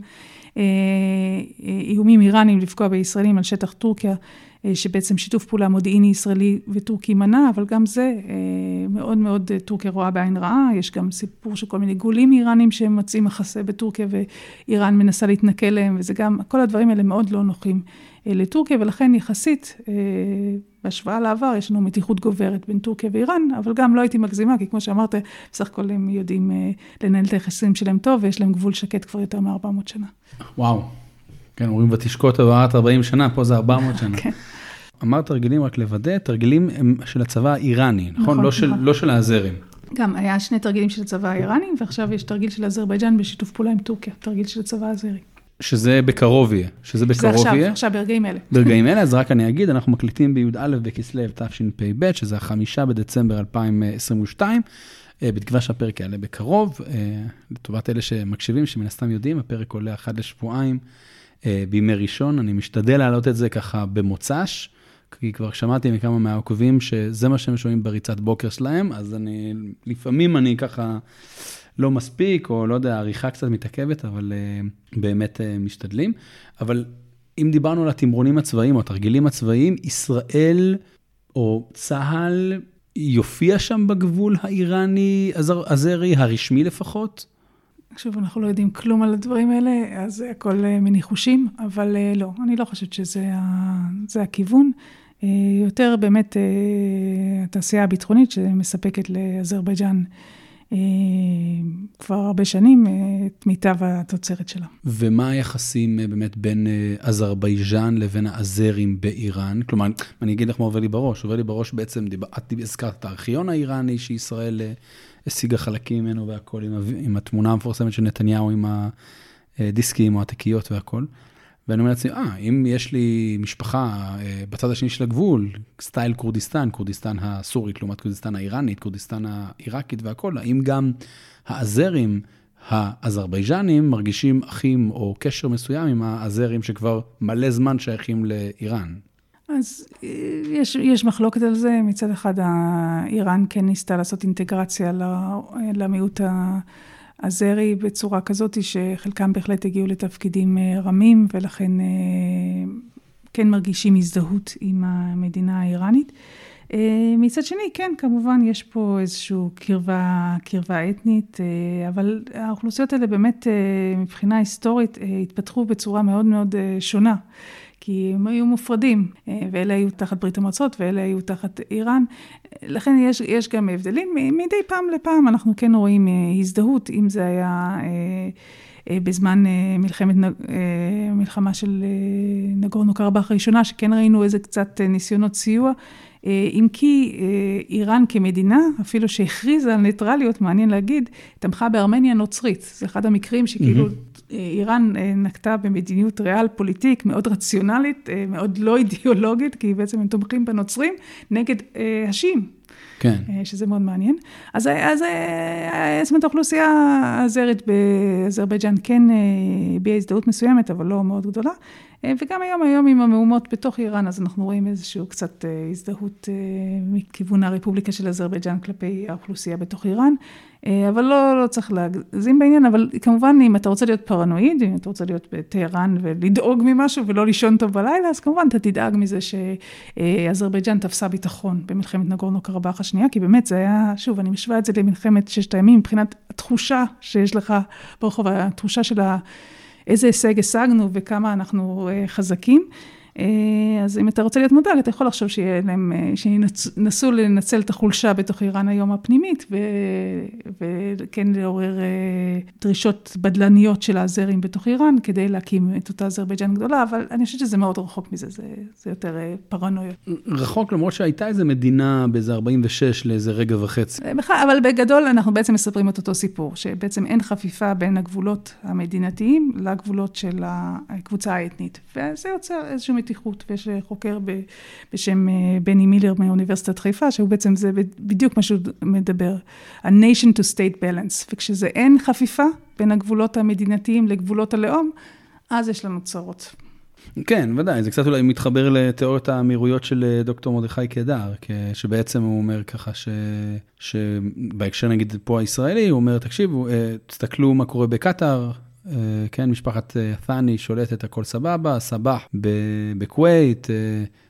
איומים איראנים לפגוע בישראלים על שטח טורקיה, שבעצם שיתוף פעולה מודיעיני ישראלי וטורקי מנע, אבל גם זה מאוד מאוד טורקיה רואה בעין רעה, יש גם סיפור של כל מיני גולים איראנים שמוצאים מחסה בטורקיה, ואיראן מנסה להתנכל להם, וזה גם, כל הדברים האלה מאוד לא נוחים לטורקיה, ולכן יחסית, בהשוואה לעבר, יש לנו מתיחות גוברת בין טורקיה ואיראן, אבל גם לא הייתי מגזימה, כי כמו שאמרת, בסך הכל הם יודעים לנהל את היחסים שלהם טוב, ויש להם גבול שקט כבר יותר מ-ארבע מאות שנה. וואו. כן, אומרים ותשקוט עברת ארבעים שנה, פה זה ארבע מאות שנה. כן. אמרת תרגילים רק לוודא, תרגילים הם של הצבא האיראני, נכון? נכון, לא של, נכון. לא של האזרים. גם היה שני תרגילים של הצבא האיראני, ועכשיו יש תרגיל של אזרבייג'אן בשיתוף פעולה עם טורקיה, תרגיל של הצבא האזרי. שזה בקרוב יהיה, שזה בקרוב זה עכשיו, יהיה. עכשיו ברגעים אלה. ברגעים אלה, אז רק אני אגיד, אנחנו מקליטים בי"א בכסלו תשפ"ב, שזה החמישה בדצמבר אלפיים עשרים ושתיים, בתקווה שהפרק יעלה בקרוב, לטובת אלה שמקשיבים, שמן הסתם יודעים, הפרק עולה אחד לשבועיים בימי ראשון, אני משתדל להעלות את זה ככה במוצ"ש, כי כבר שמעתי מכמה מהעוקבים שזה מה שהם שומעים בריצת בוקר שלהם, אז אני, לפעמים אני ככה לא מספיק, או לא יודע, העריכה קצת מתעכבת, אבל uh, באמת uh, משתדלים. אבל אם דיברנו על התמרונים הצבאיים, או התרגילים הצבאיים, ישראל או צה"ל יופיע שם בגבול האיראני-אזרי, הרשמי לפחות? שוב, אנחנו לא יודעים כלום על הדברים האלה, אז זה הכל מניחושים, אבל לא, אני לא חושבת שזה זה הכיוון. יותר באמת התעשייה הביטחונית שמספקת לאזרבייג'אן כבר הרבה שנים את מיטב התוצרת שלה. ומה היחסים באמת בין אזרבייג'אן לבין האזרים באיראן? כלומר, אני אגיד לך מה עובר לי בראש. עובר לי בראש בעצם, את הזכרת את הארכיון האיראני שישראל השיגה חלקים ממנו והכל, עם, עם התמונה המפורסמת של נתניהו, עם הדיסקים או התקיות והכל. ואני אומר לעצמי, אה, אם יש לי משפחה בצד השני של הגבול, סטייל קורדיסטן, קורדיסטן הסורית, לעומת קורדיסטן האיראנית, קורדיסטן העיראקית והכל, האם גם האזרים האזרבייג'נים מרגישים אחים או קשר מסוים עם האזרים שכבר מלא זמן שייכים לאיראן? אז יש, יש מחלוקת על זה. מצד אחד, איראן כן ניסתה לעשות אינטגרציה למיעוט האזרי בצורה כזאת, שחלקם בהחלט הגיעו לתפקידים רמים, ולכן כן מרגישים הזדהות עם המדינה האיראנית. מצד שני, כן, כמובן, יש פה איזושהי קרבה, קרבה אתנית, אבל האוכלוסיות האלה באמת, מבחינה היסטורית, התפתחו בצורה מאוד מאוד שונה. כי הם היו מופרדים, ואלה היו תחת ברית המועצות, ואלה היו תחת איראן. לכן יש, יש גם הבדלים. מדי פעם לפעם אנחנו כן רואים הזדהות, אם זה היה בזמן מלחמת, מלחמה של נגורנו קרבאח הראשונה, שכן ראינו איזה קצת ניסיונות סיוע, אם כי איראן כמדינה, אפילו שהכריזה על ניטרליות, מעניין להגיד, תמכה בארמניה נוצרית. זה אחד המקרים שכאילו איראן נקטה במדיניות ריאל פוליטיק מאוד רציונלית, מאוד לא אידיאולוגית, כי בעצם הם תומכים בנוצרים נגד השיעים. כן. שזה מאוד מעניין. אז, אז, זאת אומרת, האוכלוסייה האזרית באזרבייג'אן כן הביעה הזדהות מסוימת, אבל לא מאוד גדולה. וגם היום, היום עם המהומות בתוך איראן, אז אנחנו רואים איזשהו קצת הזדהות מכיוון הרפובליקה של אזרבייג'אן כלפי האוכלוסייה בתוך איראן. אבל לא, לא צריך להגזים בעניין, אבל כמובן, אם אתה רוצה להיות פרנואיד, אם אתה רוצה להיות בטהרן ולדאוג ממשהו ולא לישון טוב בלילה, אז כמובן אתה תדאג מזה שאזרבייג'אן תפסה ביטחון במלחמת נגורנו קרבאח השנייה, כי באמת זה היה, שוב, אני משווה את זה למלחמת ששת הימים, מבחינת התחושה שיש לך ברחוב, התחושה של איזה הישג השגנו וכמה אנחנו חזקים. אז אם אתה רוצה להיות מודאג, אתה יכול לחשוב שיהיה להם, שינסו לנצל את החולשה בתוך איראן היום הפנימית, וכן לעורר דרישות בדלניות של האזרים בתוך איראן, כדי להקים את אותה אזרבייג'אן גדולה, אבל אני חושבת שזה מאוד רחוק מזה, זה, זה יותר פרנויות. רחוק, למרות שהייתה איזו מדינה באיזה ארבעים ושש לאיזה רגע וחצי. אבל בגדול אנחנו בעצם מספרים את אותו סיפור, שבעצם אין חפיפה בין הגבולות המדינתיים לגבולות של הקבוצה האתנית, וזה יוצר איזשהו מתיחות, ויש חוקר בשם בני מילר מאוניברסיטת חיפה, שהוא בעצם זה בדיוק מה שהוא מדבר, a nation to state balance, וכשזה אין חפיפה בין הגבולות המדינתיים לגבולות הלאום, אז יש לנו צרות. כן, ודאי, זה קצת אולי מתחבר לתיאוריות האמירויות של דוקטור מרדכי קדר, שבעצם הוא אומר ככה ש... שבהקשר נגיד פה הישראלי, הוא אומר, תקשיבו, תסתכלו מה קורה בקטר, כן, משפחת ת'אני שולטת הכל סבבה, סבח בכווית,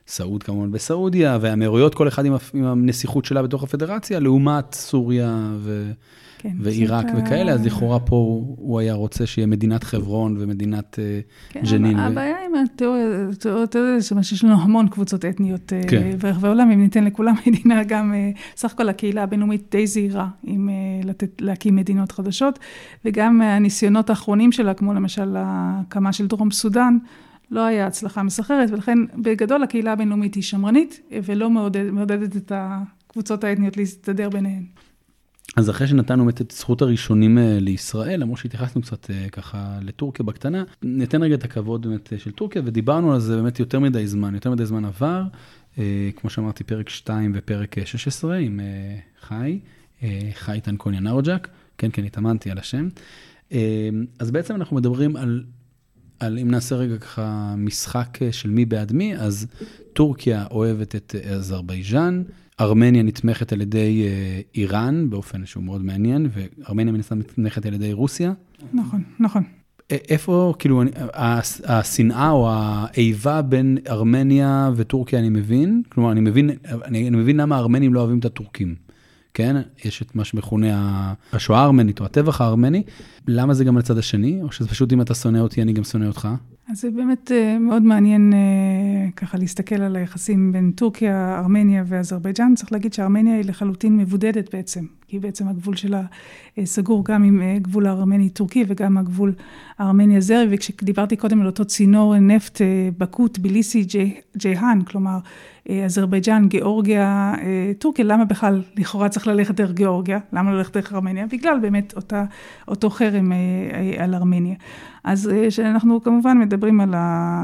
סעוד כמובן בסעודיה, והאמירויות כל אחד עם, עם הנסיכות שלה בתוך הפדרציה, לעומת סוריה ו... כן, ועיראק וכאלה, אז לכאורה פה הוא היה רוצה שיהיה מדינת חברון ומדינת כן, ג'נין. הבעיה עם התיאוריות האלה, שיש לנו המון קבוצות אתניות ברחבי העולם, אם ניתן לכולם מדינה, גם סך הכל הקהילה הבינלאומית די זהירה, עם להקים מדינות חדשות, וגם הניסיונות האחרונים שלה, כמו למשל הקמה של דרום סודן, לא היה הצלחה מסחררת, ולכן בגדול הקהילה הבינלאומית היא שמרנית, ולא מעודדת את הקבוצות האתניות להסתדר ביניהן. אז אחרי שנתנו את זכות הראשונים לישראל, למרות שהתייחסנו קצת ככה לטורקיה בקטנה, ניתן רגע את הכבוד באמת של טורקיה, ודיברנו על זה באמת יותר מדי זמן, יותר מדי זמן עבר, כמו שאמרתי, פרק שתיים ופרק שש עשרה עם חי, חי טנקוניה נאוג'ק, כן, כן, התאמנתי על השם. אז בעצם אנחנו מדברים על, על אם נעשה רגע ככה משחק של מי בעד מי, אז טורקיה אוהבת את אזרבייג'אן, ארמניה נתמכת על ידי איראן, באופן שהוא מאוד מעניין, וארמניה מנסה נתמכת על ידי רוסיה. נכון, נכון. איפה, כאילו, השנאה או האיבה בין ארמניה וטורקיה אני מבין, כלומר, אני מבין, אני מבין למה הארמנים לא אוהבים את הטורקים, כן? יש את מה שמכונה השואה הארמנית או הטבח הארמני, למה זה גם לצד השני? או שזה פשוט אם אתה שונא אותי, אני גם שונא אותך? אז זה באמת מאוד מעניין ככה להסתכל על היחסים בין טורקיה, ארמניה ואזרבייג'אן. צריך להגיד שארמניה היא לחלוטין מבודדת בעצם, כי בעצם הגבול שלה סגור גם עם גבול הארמני-טורקי וגם הגבול הארמני-אזרי, וכשדיברתי קודם על אותו צינור נפט בקו, טביליסי, ג'ייהאן, כלומר אזרבייג'אן, גיאורגיה, טורקיה, למה בכלל לכאורה צריך ללכת דרך גיאורגיה? למה לא ללכת דרך ארמניה? בגלל באמת אותה, אותו חרם על ארמניה. אז שאנחנו כמובן מדברים על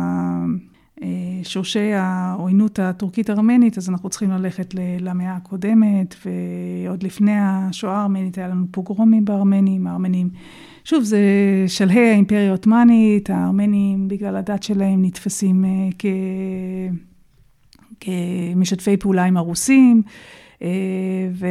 שורשי העוינות הטורקית ארמנית, אז אנחנו צריכים ללכת למאה הקודמת, ועוד לפני השואה הארמנית היה לנו פוגרומים בארמנים, הארמנים, שוב, זה שלהי האימפריה העות'מאנית, הארמנים בגלל הדת שלהם נתפסים כ... כמשתפי פעולה עם הרוסים, ו...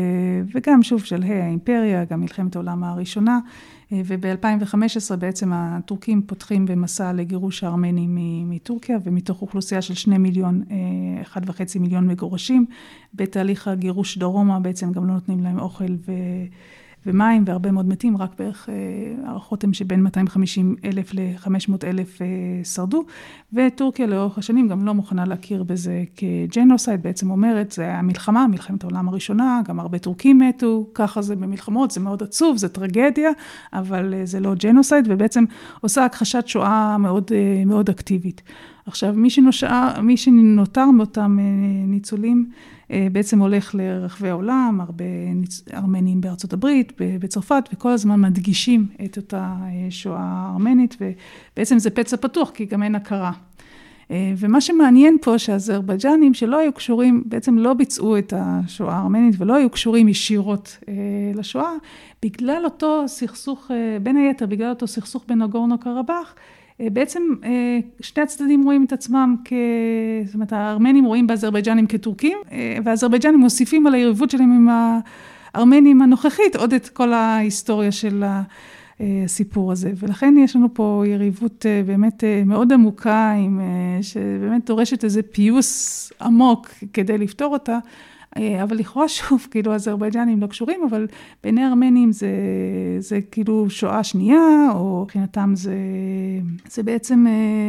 וגם שוב שלהי האימפריה, גם מלחמת העולם הראשונה, וב-אלפיים וחמש עשרה בעצם הטורקים פותחים במסע לגירוש הארמנים מטורקיה, ומתוך אוכלוסייה של שני מיליון, אחד וחצי מיליון מגורשים, בתהליך הגירוש דרומה בעצם גם לא נותנים להם אוכל ו... ומים, והרבה מאוד מתים, רק בערך הערכות הם שבין מאתיים וחמישים אלף ל-חמש מאות אלף שרדו, וטורקיה לאורך השנים גם לא מוכנה להכיר בזה כג'נוסייד, בעצם אומרת, זה המלחמה, מלחמת העולם הראשונה, גם הרבה טורקים מתו, ככה זה במלחמות, זה מאוד עצוב, זה טרגדיה, אבל זה לא ג'נוסייד, ובעצם עושה הכחשת שואה מאוד, מאוד אקטיבית. עכשיו, מי שנושע, מי שנותר מאותם ניצולים, בעצם הולך לרחבי העולם, הרבה ארמנים בארצות הברית, בצרפת, וכל הזמן מדגישים את אותה שואה הארמנית, ובעצם זה פצע פתוח, כי גם אין הכרה. ומה שמעניין פה, שהאזרבייג'נים שלא היו קשורים, בעצם לא ביצעו את השואה הארמנית, ולא היו קשורים ישירות לשואה, בגלל אותו סכסוך, בין היתר, בגלל אותו סכסוך בין נגורנו קרבאח, בעצם שני הצדדים רואים את עצמם כ... זאת אומרת, הארמנים רואים באזרבייג'נים כטורקים, והאזרבייג'נים מוסיפים על היריבות שלהם עם הארמנים הנוכחית, עוד את כל ההיסטוריה של הסיפור הזה. ולכן יש לנו פה יריבות באמת מאוד עמוקה, עם... שבאמת דורשת איזה פיוס עמוק כדי לפתור אותה, אבל לכאורה שוב, כאילו האזרבייג'נים לא קשורים, אבל בעיני הארמנים זה, זה כאילו שואה שנייה, או מבחינתם זה, זה בעצם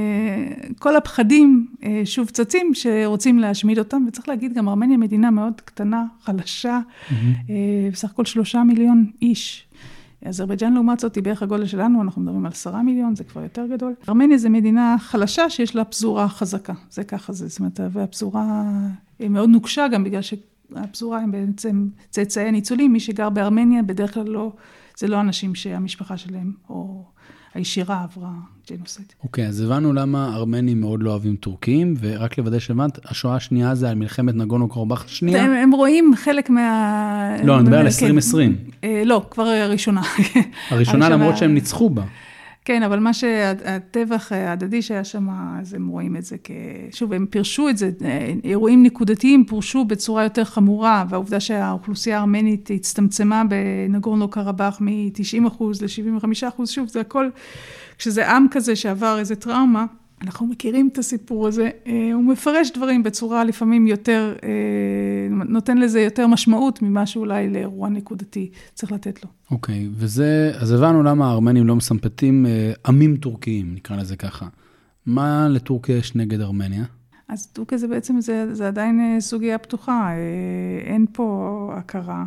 כל הפחדים שוב צצים שרוצים להשמיד אותם, וצריך להגיד גם ארמניה מדינה מאוד קטנה, חלשה, mm-hmm. בסך הכל שלושה מיליון איש. אזרבייג'ן לעומת זאת היא בערך הגודל שלנו, אנחנו מדברים על עשרה מיליון, זה כבר יותר גדול. ארמניה זה מדינה חלשה שיש לה פזורה חזקה, זה ככה זה, זאת אומרת, והפזורה מאוד נוקשה גם בגלל שהפזורה הם בעצם צאצאי ניצולים, מי שגר בארמניה בדרך כלל לא, זה לא אנשים שהמשפחה שלהם או הישירה עברה ג'נוסייד. אוקיי, אז הבנו למה ארמנים מאוד לא אוהבים טורקים, ורק לוודא שבנת, השואה השנייה זה על מלחמת נגורנו קרבאח השנייה? הם, הם רואים חלק מה... לא, אני מדבר על עשרים עשרים. לא, כבר הראשונה. הראשונה למרות שהם ניצחו בה. כן, אבל מה שהטבח ההדדי שהיה שם, אז הם רואים את זה כ... שוב, הם פירשו את זה, אירועים נקודתיים פורשו בצורה יותר חמורה, והעובדה שהאוכלוסייה הארמנית הצטמצמה בנגורנו קרבאח מ-תשעים אחוז ל-שבעים וחמישה אחוז, שוב, זה הכל, כשזה עם כזה שעבר איזה טראומה, אנחנו מכירים את הסיפור הזה, הוא מפרש דברים בצורה לפעמים יותר, נותן לזה יותר משמעות ממה שאולי לאירוע נקודתי צריך לתת לו. אוקיי, וזה, אז הבנו למה הארמנים לא מסמפתים עמים טורקיים, נקרא לזה ככה. מה לטורקיה יש נגד ארמניה? אז טורקיה זה בעצם, זה, זה עדיין סוגיה פתוחה, אין פה הכרה.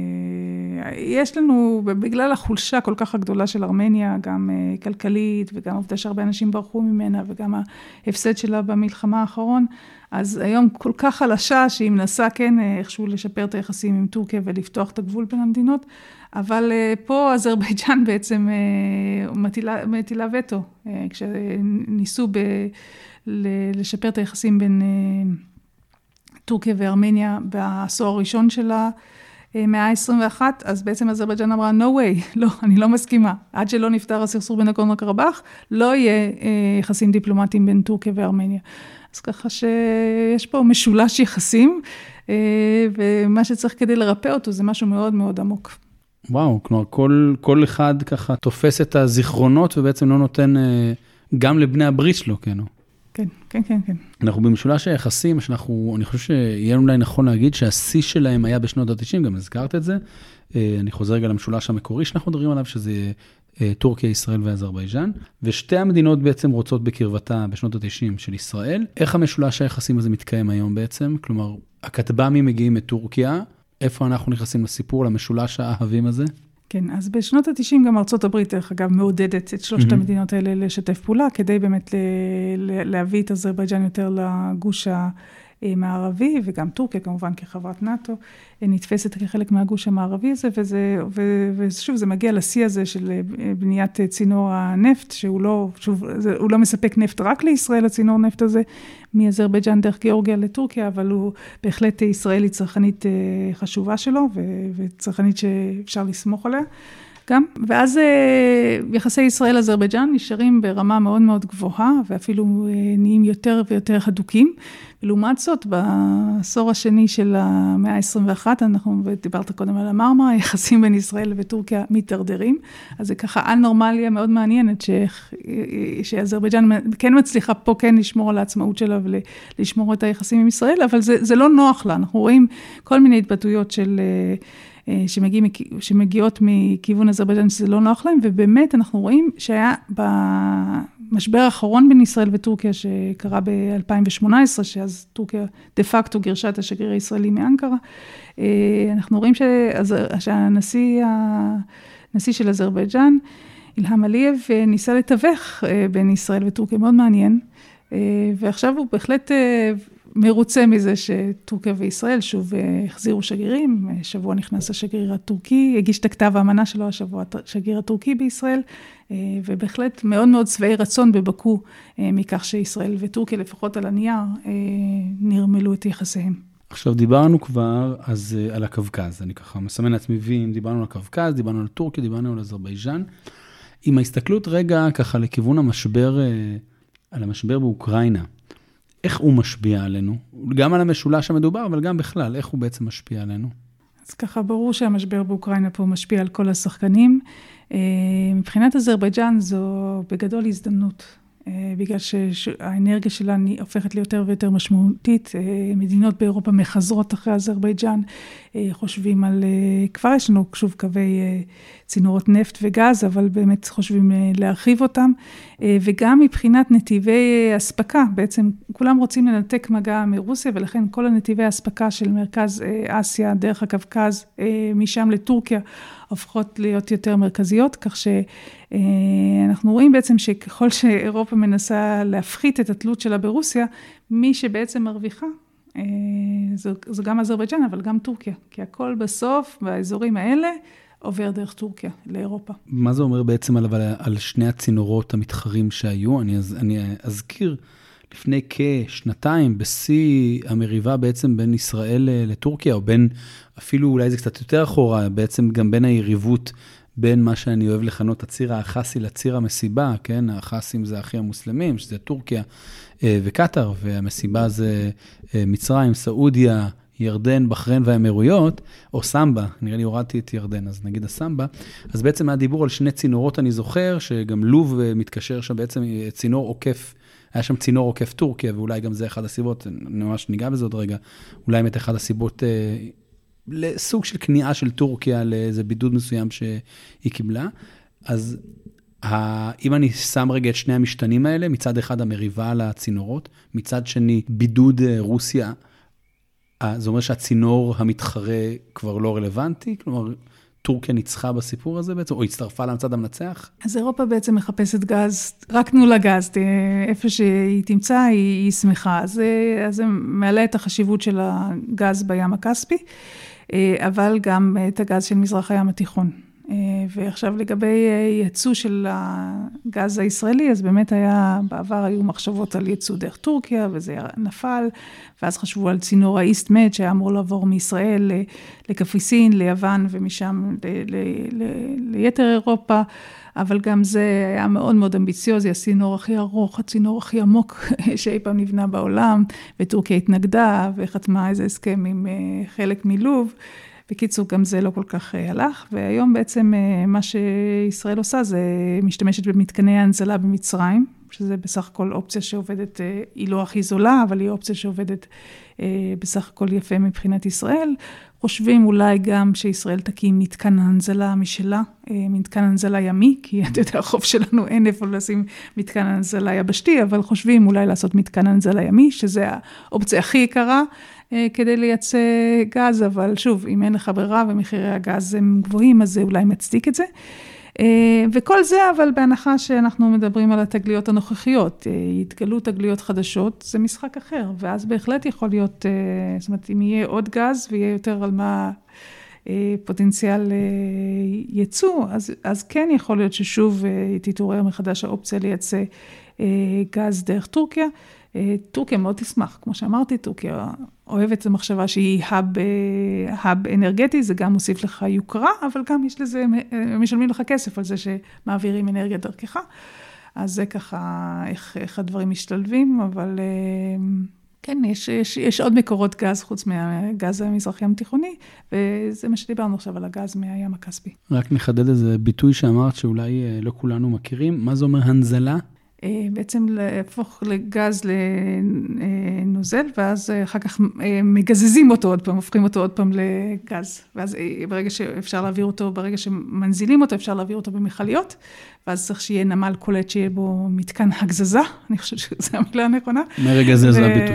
יש לנו, בגלל החולשה כל כך הגדולה של ארמניה, גם כלכלית, וגם עובדה שהרבה אנשים ברחו ממנה, וגם ההפסד שלה במלחמה האחרון, אז היום כל כך חלשה, שהיא מנסה כן איכשהו לשפר את היחסים עם טורקיה, ולפתוח את הגבול בין המדינות, אבל פה אזרבייג'אן בעצם מטילה, מטילה וטו, כשניסו ב... לשפר את היחסים בין טורקיה וארמניה בעשור הראשון של המאה ה-עשרים ואחת, אז בעצם אזרבייג'אן אמרה, no way, לא, אני לא מסכימה. עד שלא נפתר הסכסוך בין נגורנו קרבאח, לא יהיה יחסים דיפלומטיים בין טורקיה וארמניה. אז ככה שיש פה משולש יחסים, ומה שצריך כדי לרפא אותו זה משהו מאוד מאוד עמוק. וואו, כלומר, כל, כל אחד ככה תופס את הזיכרונות, ובעצם לא נותן גם לבני הברית שלו, כן? כן, כן, כן, כן. אנחנו במשולש היחסים, שאנחנו, אני חושב שיהיה אולי נכון להגיד שהשיא שלהם היה בשנות ה-תשעים, גם הזכרת את זה. אני חוזר רגע למשולש המקורי, שאנחנו מדברים עליו, שזה טורקיה, ישראל ואזרבייג'אן, ושתי המדינות בעצם רוצות בקרבתה בשנות ה-תשעים של ישראל. איך המשולש היחסים הזה מתקיים היום בעצם? כלומר, הכטב"מים מגיעים מטורקיה, איפה אנחנו נכנסים לסיפור, למשולש האהבים הזה? כן, אז בשנות ה-תשעים גם ארצות הברית, דרך אגב, מעודדת את שלושת המדינות האלה לשתף פעולה, כדי באמת להביא את אזרבייג'אן יותר לגוש המערבי, וגם טורקיה כמובן כחברת נאט"ו, נתפסת כחלק מהגוש המערבי הזה, וזה, ושוב, זה מגיע לשיא הזה של בניית צינור הנפט, שהוא לא, שוב, הוא לא מספק נפט רק לישראל, הצינור נפט הזה, מאזרבייג'אן דרך גיאורגיה לטורקיה, אבל הוא בהחלט ישראל היא צרכנית חשובה שלו, וצרכנית שאפשר לסמוך עליה. גם, ואז יחסי ישראל-אזרבייג'אן נשארים ברמה מאוד מאוד גבוהה, ואפילו נהיים יותר ויותר הדוקים. ולעומת זאת, בעשור השני של המאה ה-עשרים ואחת, אנחנו דיברת קודם על המרמרה, היחסים בין ישראל וטורקיה מתדרדרים. אז זה ככה אנורמליה מאוד מעניינת, ש... שאזרבייג'אן כן מצליחה פה כן לשמור על העצמאות שלה, ולשמור את היחסים עם ישראל, אבל זה, זה לא נוח לה. אנחנו רואים כל מיני התבטאויות של... שמגיע, שמגיעות מכיוון אזרבייג'אן שזה לא נוח להם, ובאמת אנחנו רואים שהיה במשבר האחרון בין ישראל וטורקיה, שקרה ב-אלפיים ושמונה עשרה, שאז טורקיה דה פקטו גירשה את השגריר הישראלי מאנקרה, אנחנו רואים שהנשיא הנשיא של אזרבייג'אן, אילהם עליייב, ניסה לתווך בין ישראל וטורקיה, מאוד מעניין, ועכשיו הוא בהחלט... מרוצה מזה שטורקיה וישראל שוב החזירו שגרירים, שבוע נכנס השגריר הטורקי, הגיש את הכתב האמנה שלו השבוע השגריר הטורקי בישראל, ובהחלט מאוד מאוד שבעי רצון בבקו מכך שישראל וטורקיה לפחות על הנייר נרמלו את יחסיהם. עכשיו דיברנו כבר אז על הקווקז, אני ככה מסמן לעצמי וים, דיברנו על הקווקז, דיברנו על טורקיה, דיברנו על אזרבייג'אן, עם ההסתכלות רגע ככה לכיוון המשבר, על המשבר באוקראינה, איך הוא משפיע עלינו? גם על המשולש המדובר, אבל גם בכלל, איך הוא בעצם משפיע עלינו? אז ככה, ברור שהמשבר באוקראינה פה משפיע על כל השחקנים. מבחינת אזרבייג'אן זו בגדול הזדמנות, בגלל שהאנרגיה שלה הופכת ליותר ויותר משמעותית. מדינות באירופה מחזרות אחרי אזרבייג'אן, חושבים על, כבר יש לנו שוב קווי צינורות נפט וגז, אבל באמת חושבים להרחיב אותם, וגם מבחינת נתיבי הספקה, בעצם כולם רוצים לנתק מגע מרוסיה, ולכן כל הנתיבי הספקה של מרכז אסיה, דרך הקווקז, משם לטורקיה, הופכות להיות יותר מרכזיות, כך שאנחנו רואים בעצם שככל שאירופה מנסה להפחית את התלות שלה ברוסיה, מי שבעצם מרוויחה, זו, זו גם אזרבייג'אן, אבל גם טורקיה, כי הכל בסוף, באזורים האלה, עובר דרך טורקיה לאירופה. מה זה אומר בעצם על, על שני הצינורות המתחרים שהיו? אני, אני אזכיר, לפני כשנתיים, בשיא המריבה בעצם בין ישראל לטורקיה, או בין, אפילו אולי זה קצת יותר אחורה, בעצם גם בין היריבות, בין מה שאני אוהב לכנות הציר האחסי לציר המסיבה, כן? האחסים זה האחים המוסלמים, שזה טורקיה וקטר, והמסיבה זה מצרים, סעודיה, ירדן, בחריין והאמירויות, או סמבה, נראה לי הורדתי את ירדן, אז נגיד הסמבה, אז בעצם היה דיבור על שני צינורות, אני זוכר, שגם לוב מתקשר שם בעצם צינור עוקף היה שם צינור עוקף טורקיה, ואולי גם זה אחד הסיבות, אני ממש ניגע בזה עוד רגע, אולי באמת אחד הסיבות לסוג של כניעה של טורקיה, לאיזה בידוד מסוים שהיא קיבלה. אז אם אני שם רגע את שני המשתנים האלה, מצד אחד המריבה על הצינורות, מצד שני בידוד רוסיה, זה אומר שהצינור המתחרה כבר לא רלוונטי, כלומר, טורקיה ניצחה בסיפור הזה בעצם, או הצטרפה למצד המנצח? אז אירופה בעצם מחפשת גז, רק תנו לה גז, איפה שהיא תמצא, היא, היא שמחה. אז זה מעלה את החשיבות של הגז בים הכספי, אבל גם את הגז של מזרח הים התיכון. ועכשיו לגבי ייצוא של הגז הישראלי, אז באמת היה, בעבר היו מחשבות על ייצוא דרך טורקיה, וזה נפל, ואז חשבו על צינור האיסט-מד, שהיה אמור לעבור מישראל לקפריסין, ליוון, ומשם ל- ל- ל- ליתר אירופה, אבל גם זה היה מאוד מאוד אמביציוזי, הצינור הכי ארוך, הצינור הכי עמוק שאי פעם נבנה בעולם, וטורקיה התנגדה, וחתמה איזה הסכם עם חלק מלוב, בקיצור, גם זה לא כל כך הלך, והיום בעצם מה שישראל עושה, זה משתמשת במתקני ההנזלה במצרים, שזה בסך הכל אופציה שעובדת, היא לא הכי זולה, אבל היא אופציה שעובדת בסך הכל יפה מבחינת ישראל. חושבים אולי גם שישראל תקים מתקן ההנזלה משלה, מתקן ההנזלה ימי, כי אתה יודע, החוף שלנו אין איפה לשים מתקן ההנזלה יבשתי, אבל חושבים אולי לעשות מתקן ההנזלה ימי, שזה האופציה הכי יקרה, כדי לייצא גז, אבל שוב, אם אין לך ברירה ומחירי הגז הם גבוהים, אז זה אולי מצדיק את זה. וכל זה, אבל בהנחה שאנחנו מדברים על התגליות הנוכחיות, יתגלו תגליות חדשות, זה משחק אחר, ואז בהחלט יכול להיות, זאת אומרת, אם יהיה עוד גז ויהיה יותר על מה פוטנציאל ייצוא, אז, אז כן יכול להיות ששוב תתעורר מחדש האופציה לייצא גז דרך טורקיה. טורקיה מאוד תשמח, כמו שאמרתי, טורקיה אוהבת את המחשבה שהיא האב, האב אנרגטי, זה גם מוסיף לך יוקרה, אבל גם יש לזה, משלמים לך כסף על זה שמעבירים אנרגיה דרכך, אז זה ככה איך, איך הדברים משתלבים, אבל כן, יש, יש, יש עוד מקורות גז חוץ מהגז המזרחי התיכוני, וזה מה שדיברנו עכשיו על הגז מהים הכספי. רק נחדד איזה ביטוי שאמרת שאולי לא כולנו מכירים, מה זה אומר הנזלה? בעצם להפוך לגז לנוזל, ואז אחר כך מגזזים אותו עוד פעם, הופכים אותו עוד פעם לגז. ואז ברגע שאפשר להעביר אותו, ברגע שמנזילים אותו, אפשר להעביר אותו במכליות, ואז צריך שיהיה נמל קולט, שיהיה בו מתקן הגזזה, אני חושבת שזו המילה הנכונה. מרגזז זה הביטוי.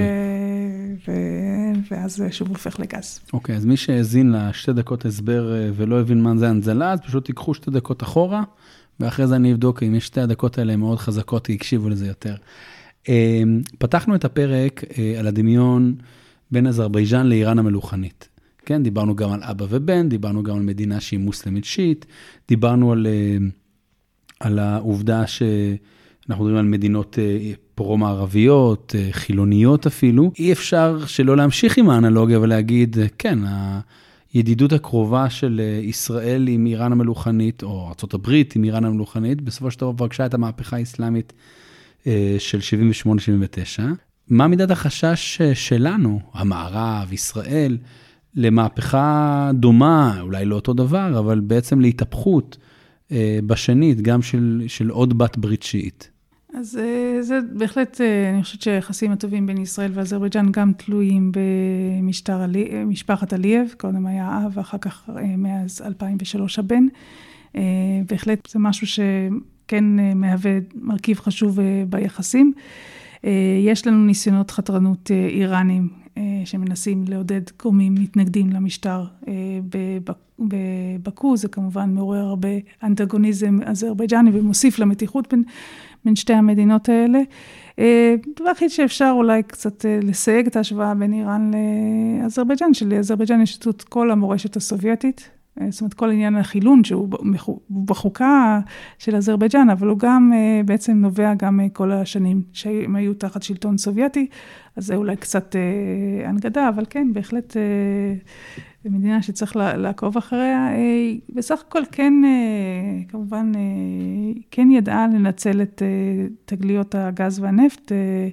ואז שוב הופך לגז. אוקיי, אז מי שהזין לשתי דקות הסבר ולא הבין מה זה הנזלה, אז פשוט תיקחו שתי דקות אחורה, ואחרי זה אני אבדוק אם יש שתי הדקות האלה מאוד חזקות, יקשיבו לזה יותר. פתחנו את הפרק על הדמיון בין אזרבייג'אן לאיראן המלוכנית. כן, דיברנו גם על אבא ובן, דיברנו גם על מדינה שהיא מוסלמית שיעית, דיברנו על, על העובדה שאנחנו מדברים על מדינות פרו-מערביות, חילוניות אפילו. אי אפשר שלא להמשיך עם האנלוגיה ולהגיד, כן, הידידות הקרובה של ישראל עם איראן המלוכנית, או ארצות הברית עם איראן המלוכנית, בסופו של דבר פגשה את המהפכה האסלאמית של שבעים ושמונה שבעים ותשע. מה מידת החשש שלנו, המערב, ישראל, למהפכה דומה, אולי לא אותו דבר, אבל בעצם להתהפכות בשנית, גם של, של עוד בת ברית שיעית? אז זה בהחלט, אני חושבת שהיחסים הטובים בין ישראל ואזרבייג'אן גם תלויים במשטר, משפחת עליאב, קודם היה האב, ואחר כך מאז אלפיים ושלוש הבן. בהחלט זה משהו שכן מהווה מרכיב חשוב ביחסים. יש לנו ניסיונות חתרנות איראנים, שמנסים לעודד גורמים מתנגדים למשטר בבקו, זה כמובן מעורר הרבה אנטגוניזם אזרבייג'ני, ומוסיף למתיחות בין, בין שתי המדינות האלה. דבר הכי שאפשר אולי קצת לסייג את ההשוואה בין איראן לאזרבייג'ן, שלאזרבייג'ן יש את כל המורשת הסובייטית, זאת אומרת, כל עניין החילון שהוא בחוקה של אזרבייג'ן, אבל הוא גם בעצם נובע גם כל השנים שהם היו תחת שלטון סובייטי, אז זה אולי קצת הנגדה, אבל כן, בהחלט מדינה שצריך לעקוב אחריה. בסך הכל כן, כמובן, כן ידעה לנצל את תגליות הגז והנפט,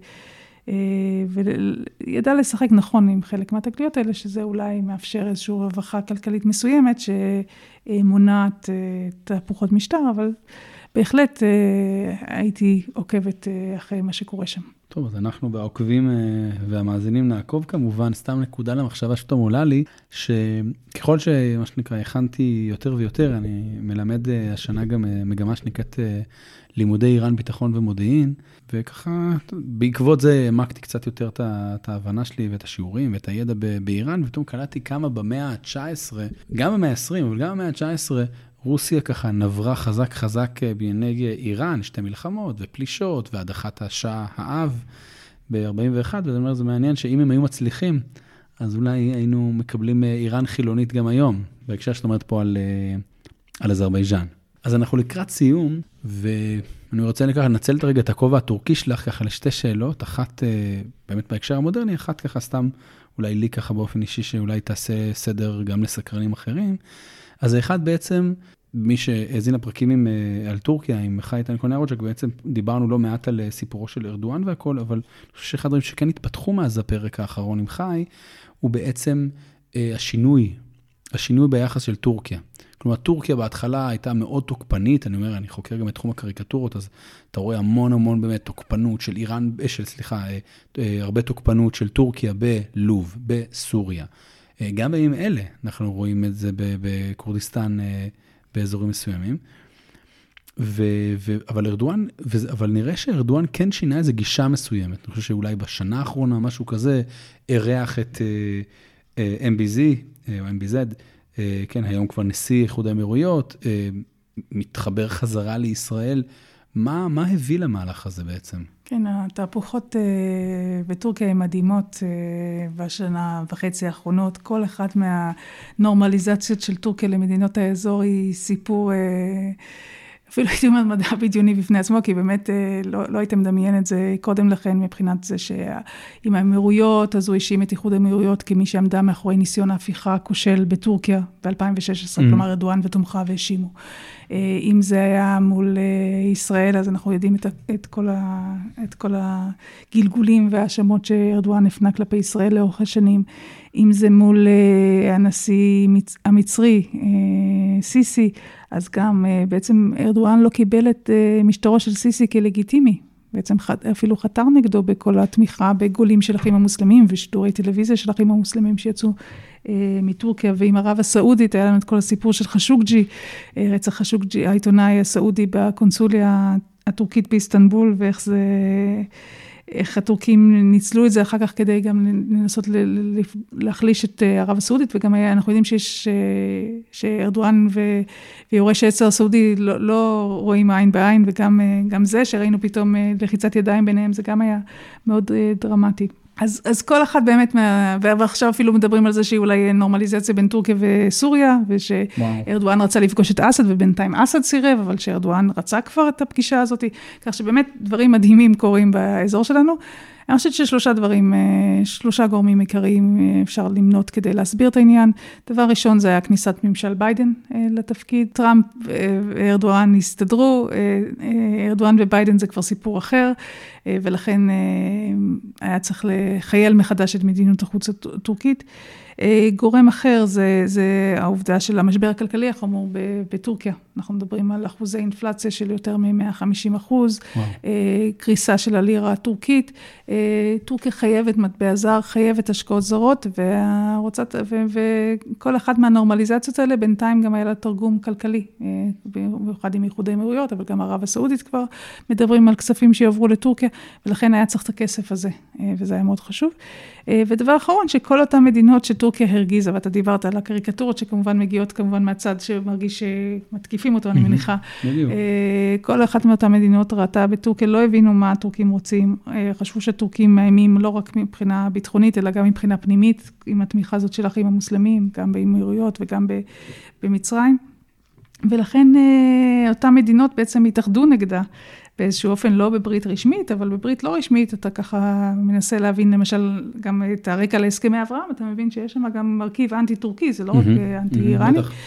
וידע לשחק נכון עם חלק מהתגליות האלה, שזה אולי מאפשר איזושהי רווחה כלכלית מסוימת, שמונעת תהפוכות משטר, אבל בהחלט הייתי עוקבת אחרי מה שקורה שם. טוב, אז אנחנו בעוקבים והמאזינים נעקוב כמובן, סתם נקודה למחשבה שפתאום עולה לי, שככל שמה שנקרא, הכנתי יותר ויותר, אני מלמד השנה גם מגמה שנקראת לימודי איראן, ביטחון ומודיעין, וככה בעקבות זה העמקתי קצת יותר את ההבנה שלי ואת השיעורים ואת הידע באיראן, ופתאום קלטתי כמה במאה ה-תשע עשרה, גם במאה ה-עשרים, אבל גם במאה ה-תשע עשרה, רוסיה ככה נברה חזק חזק בעיני איראן, שתי מלחמות ופלישות והדחת השאה האב ב-ארבעים ואחת, וזה אומר, זה מעניין שאם הם היו מצליחים, אז אולי היינו מקבלים איראן חילונית גם היום, בהקשר שאת אומרת פה על, על אזרבייג'אן. אז אנחנו לקראת סיום, ואני רוצה לקחת, לנצל את הרגע את הכובע הטורקי שלך ככה לשתי שאלות, אחת באמת בהקשר המודרני, אחת ככה סתם אולי לי ככה באופן אישי, שאולי תעשה סדר גם לסקרנים אחרים. אז האחד בעצם, מי שהזין הפרקים עם, על טורקיה, עם חי תנקוני הרוג'ק, בעצם דיברנו לא מעט על סיפורו של ארדואן והכל, אבל אני חושב שאחד הדברים שכן התפתחו מאז הפרק האחרון עם חי, הוא בעצם השינוי, השינוי ביחס של טורקיה. כלומר, טורקיה בהתחלה הייתה מאוד תוקפנית, אני אומר, אני חוקר גם את תחום הקריקטורות, אז אתה רואה המון המון באמת תוקפנות של איראן, של, סליחה, הרבה תוקפנות של טורקיה בלוב, בסוריה. גם בימים אלה, אנחנו רואים את זה בקורדיסטן, באזורים מסוימים. ו, ו, אבל ארדואן, ו, אבל נראה שארדואן כן שינה איזו גישה מסוימת. אני חושב שאולי בשנה האחרונה, משהו כזה, אירח את אם בי זד, או אם בי זד, כן, היום כבר נשיא איחוד האמירויות, מתחבר חזרה לישראל. מה, מה הביא למהלך הזה בעצם? כן, התהפוכות בטורקיה הן מדהימות בשנה וחצי האחרונות. כל אחת מהנורמליזציות של טורקיה למדינות האזור היא סיפור, אפילו הייתי אומרת מדע בדיוני בפני עצמו, כי באמת לא, לא הייתם מדמיין את זה קודם לכן, מבחינת זה שעם האמירויות, אז הוא האשים את איחוד האמירויות כמי שעמדה מאחורי ניסיון ההפיכה הכושל בטורקיה ב-אלפיים ושש עשרה, mm-hmm. כלומר ארדואן ותומכיו והאשימו. אם זה היה מול ישראל, אז אנחנו יודעים את, את, כל, ה, את כל הגלגולים והאשמות שארדואן הפנה כלפי ישראל לאורך השנים. אם זה מול הנשיא המצרי, סיסי, אז גם בעצם ארדואן לא קיבל את משטרו של סיסי כלגיטימי. בעצם אפילו חתר נגדו בכל התמיכה בגולים של אחים המוסלמים ושידורי טלוויזיה של אחים המוסלמים שיצאו מטורקיה, ועם ערב הסעודית היה לנו את כל הסיפור של חשוקג'י, רצח חשוקג'י, העיתונאי הסעודי בקונסוליה הטורקית באיסטנבול, ואיך זה, איך הטורקים ניצלו את זה אחר כך כדי גם לנסות להחליש את ערב הסעודית, וגם היה, אנחנו יודעים שיש, שארדואן ויורש העצר הסעודי לא, לא רואים עין בעין, וגם גם זה שראינו פתאום לחיצת ידיים ביניהם, זה גם היה מאוד דרמטי. אז, אז כל אחד באמת, מה, ועכשיו אפילו מדברים על זה שהיא אולי נורמליזציה בין טורקיה וסוריה, ושארדואן רצה לפגוש את אסד, ובינתיים אסד סירב, אבל שארדואן רצה כבר את הפגישה הזאת, כך שבאמת דברים מדהימים קורים באזור שלנו. אני חושבת ששלושה דברים, שלושה גורמים עיקריים אפשר למנות כדי להסביר את העניין. דבר ראשון זה היה כניסת ממשל ביידן לתפקיד. טראמפ וארדואן הסתדרו, ארדואן וביידן זה כבר סיפור אחר, ולכן היה צריך לחייל מחדש את מדיניות החוץ הטורקית. גורם אחר זה, זה העובדה של המשבר הכלכלי החמור בטורקיה. אנחנו מדברים על אחוזי אינפלציה של יותר מ-מאה וחמישים אחוז, וואו. קריסה של הלירה הטורקית. טורקיה חייבת מטבע זר, חייבת השקעות זרות, והרוצת, ו, וכל אחת מהנורמליזציות האלה בינתיים גם היה לה תרגום כלכלי, במיוחד עם איחוד האמירויות, אבל גם ערב הסעודית כבר מדברים על כספים שיעברו לטורקיה, ולכן היה צריך את הכסף הזה, וזה היה מאוד חשוב. ודבר אחרון, שכל אותן מדינות שטורקיה הרגיזה, ואתה דיברת על הקריקטורות שכמובן מגיעות כמובן מהצד שמרגיש שמתקיפים אותו, אני מניחה. כל אחת מאותן מדינות ראתה בטורקיה, לא הבינו מה הטורקים רוצים, חשבו שטורקים מאיימים לא רק מבחינה ביטחונית, אלא גם מבחינה פנימית, עם התמיכה הזאת של האחים המוסלמים, גם באמירויות וגם במצרים. ולכן אותן מדינות בעצם התאחדו נגדה, באיזשהו אופן לא בברית רשמית, אבל בברית לא רשמית, אתה ככה מנסה להבין למשל גם את הרקע להסכמי אברהם, אתה מבין שיש שם גם מרכיב אנטי-טורקי, זה לא רק אנטי-איראני.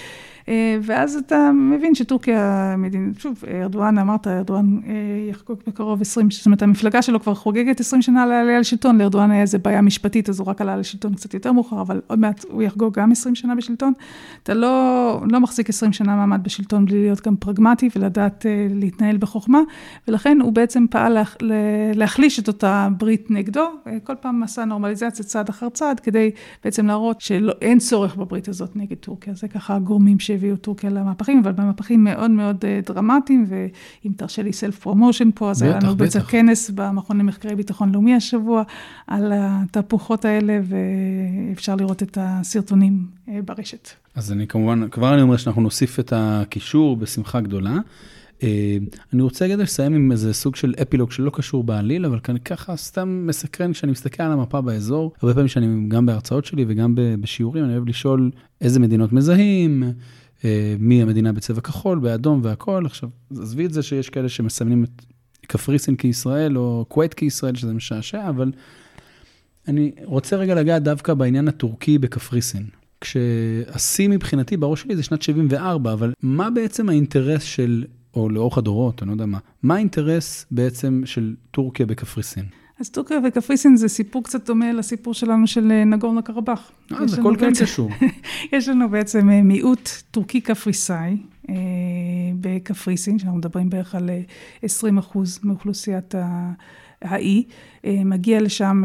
ואז אתה מבין שטורקיה, שוב, ארדואן, אמרת, ארדואן יחגוג בקרוב עשרים, זאת אומרת, המפלגה שלו כבר חוגגת עשרים שנה לעלייה לשלטון, לארדואן היה איזה בעיה משפטית, אז הוא רק עלה לשלטון קצת יותר מאוחר, אבל עוד מעט הוא יחגוג גם עשרים שנה בשלטון. אתה לא, לא מחזיק עשרים שנה מעמד בשלטון בלי להיות גם פרגמטי ולדעת להתנהל בחוכמה, ולכן הוא בעצם פעל להחליש את אותה ברית נגדו, כל פעם עשה נורמליזציה צעד אחר צעד, כדי בעצם להראות שאין צורך בברית הזאת נגד טורקיה. זה ככה הגורמים שהביאו טורקיה למהפכים, אבל במהפכים מאוד מאוד דרמטיים, ואם תרשה לי סלף פרומושן פה, אז היה לנו בעצם כנס במכון למחקרי ביטחון לאומי השבוע, על התהפוכות האלה, ואפשר לראות את הסרטונים ברשת. אז אני כמובן, כבר אני אומר שאנחנו נוסיף את הקישור בשמחה גדולה. אני רוצה להגיד לסיים עם איזה סוג של אפילוג שלא קשור בעליל, אבל כאן ככה סתם מסקרן, כשאני מסתכל על המפה באזור, הרבה פעמים שאני גם בהרצאות שלי וגם בשיעורים, אני אוהב לשאול איזה מדינות מזהים, מי המדינה בצבע כחול, באדום והכל. עכשיו, עזבי את זה שיש כאלה שמסמנים את קפריסין כישראל, או כווית כישראל, שזה משעשע, אבל אני רוצה רגע לגעת דווקא בעניין הטורקי בקפריסין. כשהשיא מבחינתי בראש שלי זה שנת שבעים וארבע, אבל מה בעצם האינטרס של, או לאורך הדורות, אני לא יודע מה, מה האינטרס בעצם של טורקיה בקפריסין? אז טורקיה וקפריסין זה סיפור קצת דומה לסיפור שלנו של נגורנו קרבאח. אה, זה כל כך קשור. יש לנו בעצם מיעוט טורקי קפריסאי בקפריסין, שאנחנו מדברים בערך על עשרים אחוז מאוכלוסיית האי, מגיע לשם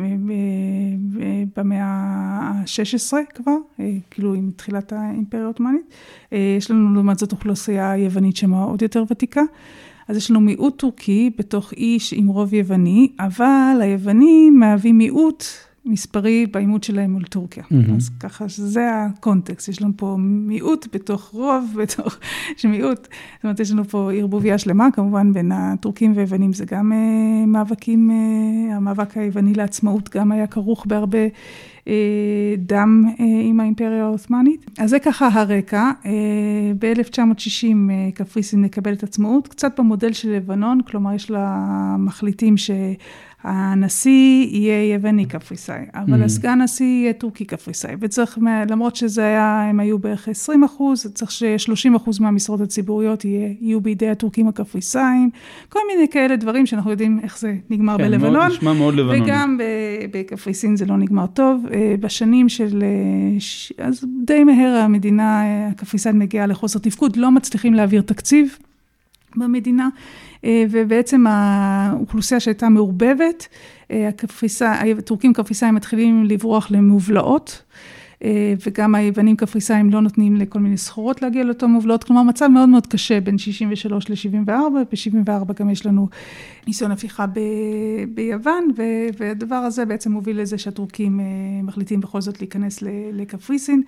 במאה ה-שש עשרה כבר, כאילו עם תחילת האימפריה העות'מאנית. יש לנו לעומת זאת אוכלוסייה יוונית שמה עוד יותר ותיקה. אז יש לנו מיעוט טורקי בתוך איש עם רוב יווני, אבל היוונים מהווים מיעוט מספרי באימות שלהם מול טורקיה. Mm-hmm. אז ככה שזה הקונטקסט, יש לנו פה מיעוט בתוך רוב, בתוך שמיעוט, זאת אומרת, יש לנו פה ערבוביה שלמה, כמובן בין הטורקים והיוונים זה גם אה, מאבקים, אה, המאבק היווני לעצמאות גם היה כרוך בהרבה אה, דם אה, עם האימפריה העות'מאנית. אז זה ככה הרקע, אה, ב-אלף תשע מאות שישים אה, קפריסין מקבלת עצמאות, קצת במודל של לבנון, כלומר יש לה מחליטים ש... הנשיא יהיה יווני קפריסאי, אבל הסגן נשיא יהיה טורקי קפריסאי, וצריך, למרות שזה היה, הם היו בערך עשרים אחוז, צריך ש-שלושים אחוז מהמשרות הציבוריות יהיו בידי הטורקים הקפריסאים, כל מיני כאלה דברים שאנחנו יודעים איך זה נגמר בלבנון, נשמע מאוד לבנון. וגם בקפריסין זה לא נגמר טוב, בשנים של, אז די מהר המדינה הקפריסאית מגיעה לחוסר תפקוד, לא מצליחים להעביר תקציב במדינה, ובעצם האוכלוסייה שהייתה מעורבבת, הטורקים קפריסאים מתחילים לברוח למובלעות, וגם היוונים קפריסאים לא נותנים לכל מיני סחורות להגיע לאותו מובלעות, כלומר מצב מאוד מאוד קשה בין שישים ושלוש ל-שבעים וארבע, ב-שבעים וארבע גם יש לנו ניסיון הפיכה ב- ביוון, והדבר הזה בעצם מוביל לזה שהטורקים מחליטים בכל זאת להיכנס לקפריסין,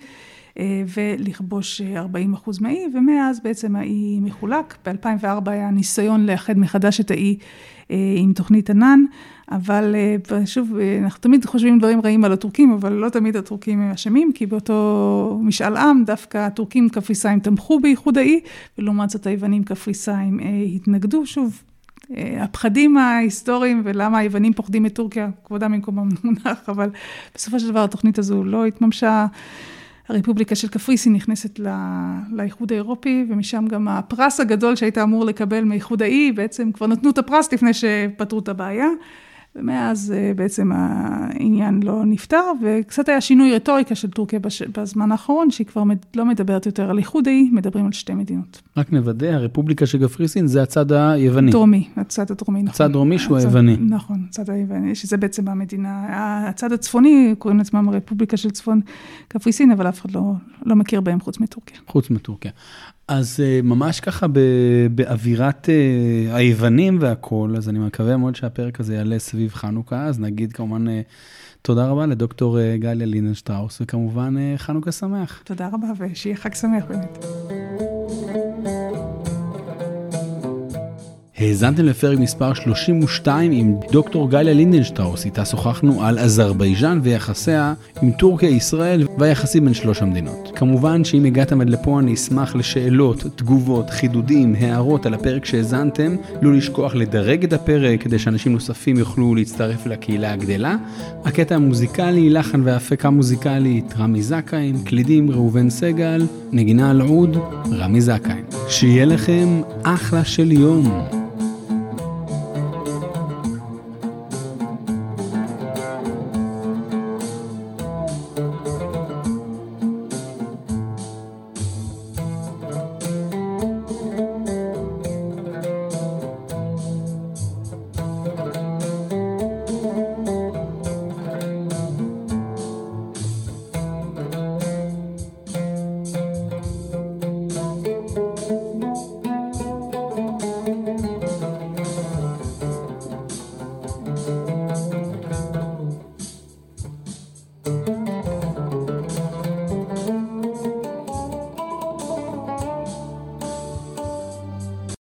ולכבוש ארבעים אחוז מהאי, ומאז בעצם האי מחולק. ב-אלפיים וארבע היה ניסיון לאחד מחדש את האי עם תוכנית ענן, אבל שוב, אנחנו תמיד חושבים דברים רעים על הטורקים, אבל לא תמיד הטורקים הם אשמים, כי באותו משאל עם, דווקא הטורקים קפריסאים תמכו באיחוד האי, ולעומת זאת היוונים קפריסאים התנגדו. שוב, הפחדים ההיסטוריים ולמה היוונים פוחדים את טורקיה, כבודם במקומם מונח, אבל בסופו של דבר התוכנית הזו לא התממשה. הרפובליקה של קפריסין נכנסת לא, לאיחוד האירופי, ומשם גם הפרס הגדול שהייתה אמור לקבל מאיחוד האי, בעצם כבר נתנו את הפרס לפני שפתרו את הבעיה, ומאז בעצם העניין לא נפתר, וקצת היה שינוי רטוריקה של טורקיה בזמן האחרון, שהיא כבר לא מדברת יותר על איחוד האי, מדברים על שתי מדינות. רק נוודא, הרפובליקה של קפריסין זה הצד היווני. דרומי, הצד הדרומי, נכון. הצד דרומי שהוא היווני. נכון, הצד היווני, שזה בעצם המדינה, הצד הצפוני, קוראים לעצמם הרפובליקה של צפון קפריסין, אבל אף אחד לא, לא מכיר בהם חוץ מטורקיה. חוץ מטורקיה. אז ממש ככה באווירת היוונים והכל, אז אני מקווה מאוד שהפרק הזה יעלה סביב חנוכה, אז נגיד כמובן תודה רבה לדוקטור גליה לינדנשטראוס, וכמובן חנוכה שמח. תודה רבה, ושיהיה חג שמח באמת. האזנתם לפרק מספר שלושים ושתיים עם דוקטור גליה לינדנשטראוס, איתה שוחחנו על אזרבייג'אן ויחסיה עם טורקיה, ישראל והיחסים בין שלוש המדינות. כמובן שאם הגעתם עד לפה אני אשמח לשאלות, תגובות, חידודים, הערות על הפרק שהאזנתם, לא לשכוח לדרג את הפרק כדי שאנשים נוספים יוכלו להצטרף לקהילה הגדלה. הקטע המוזיקלי, לחן והפקה מוזיקלית, רמי זכאים, קלידים ראובן סגל, נגינה על עוד, רמי זכאים. שיהיה לכם אחלה של יום.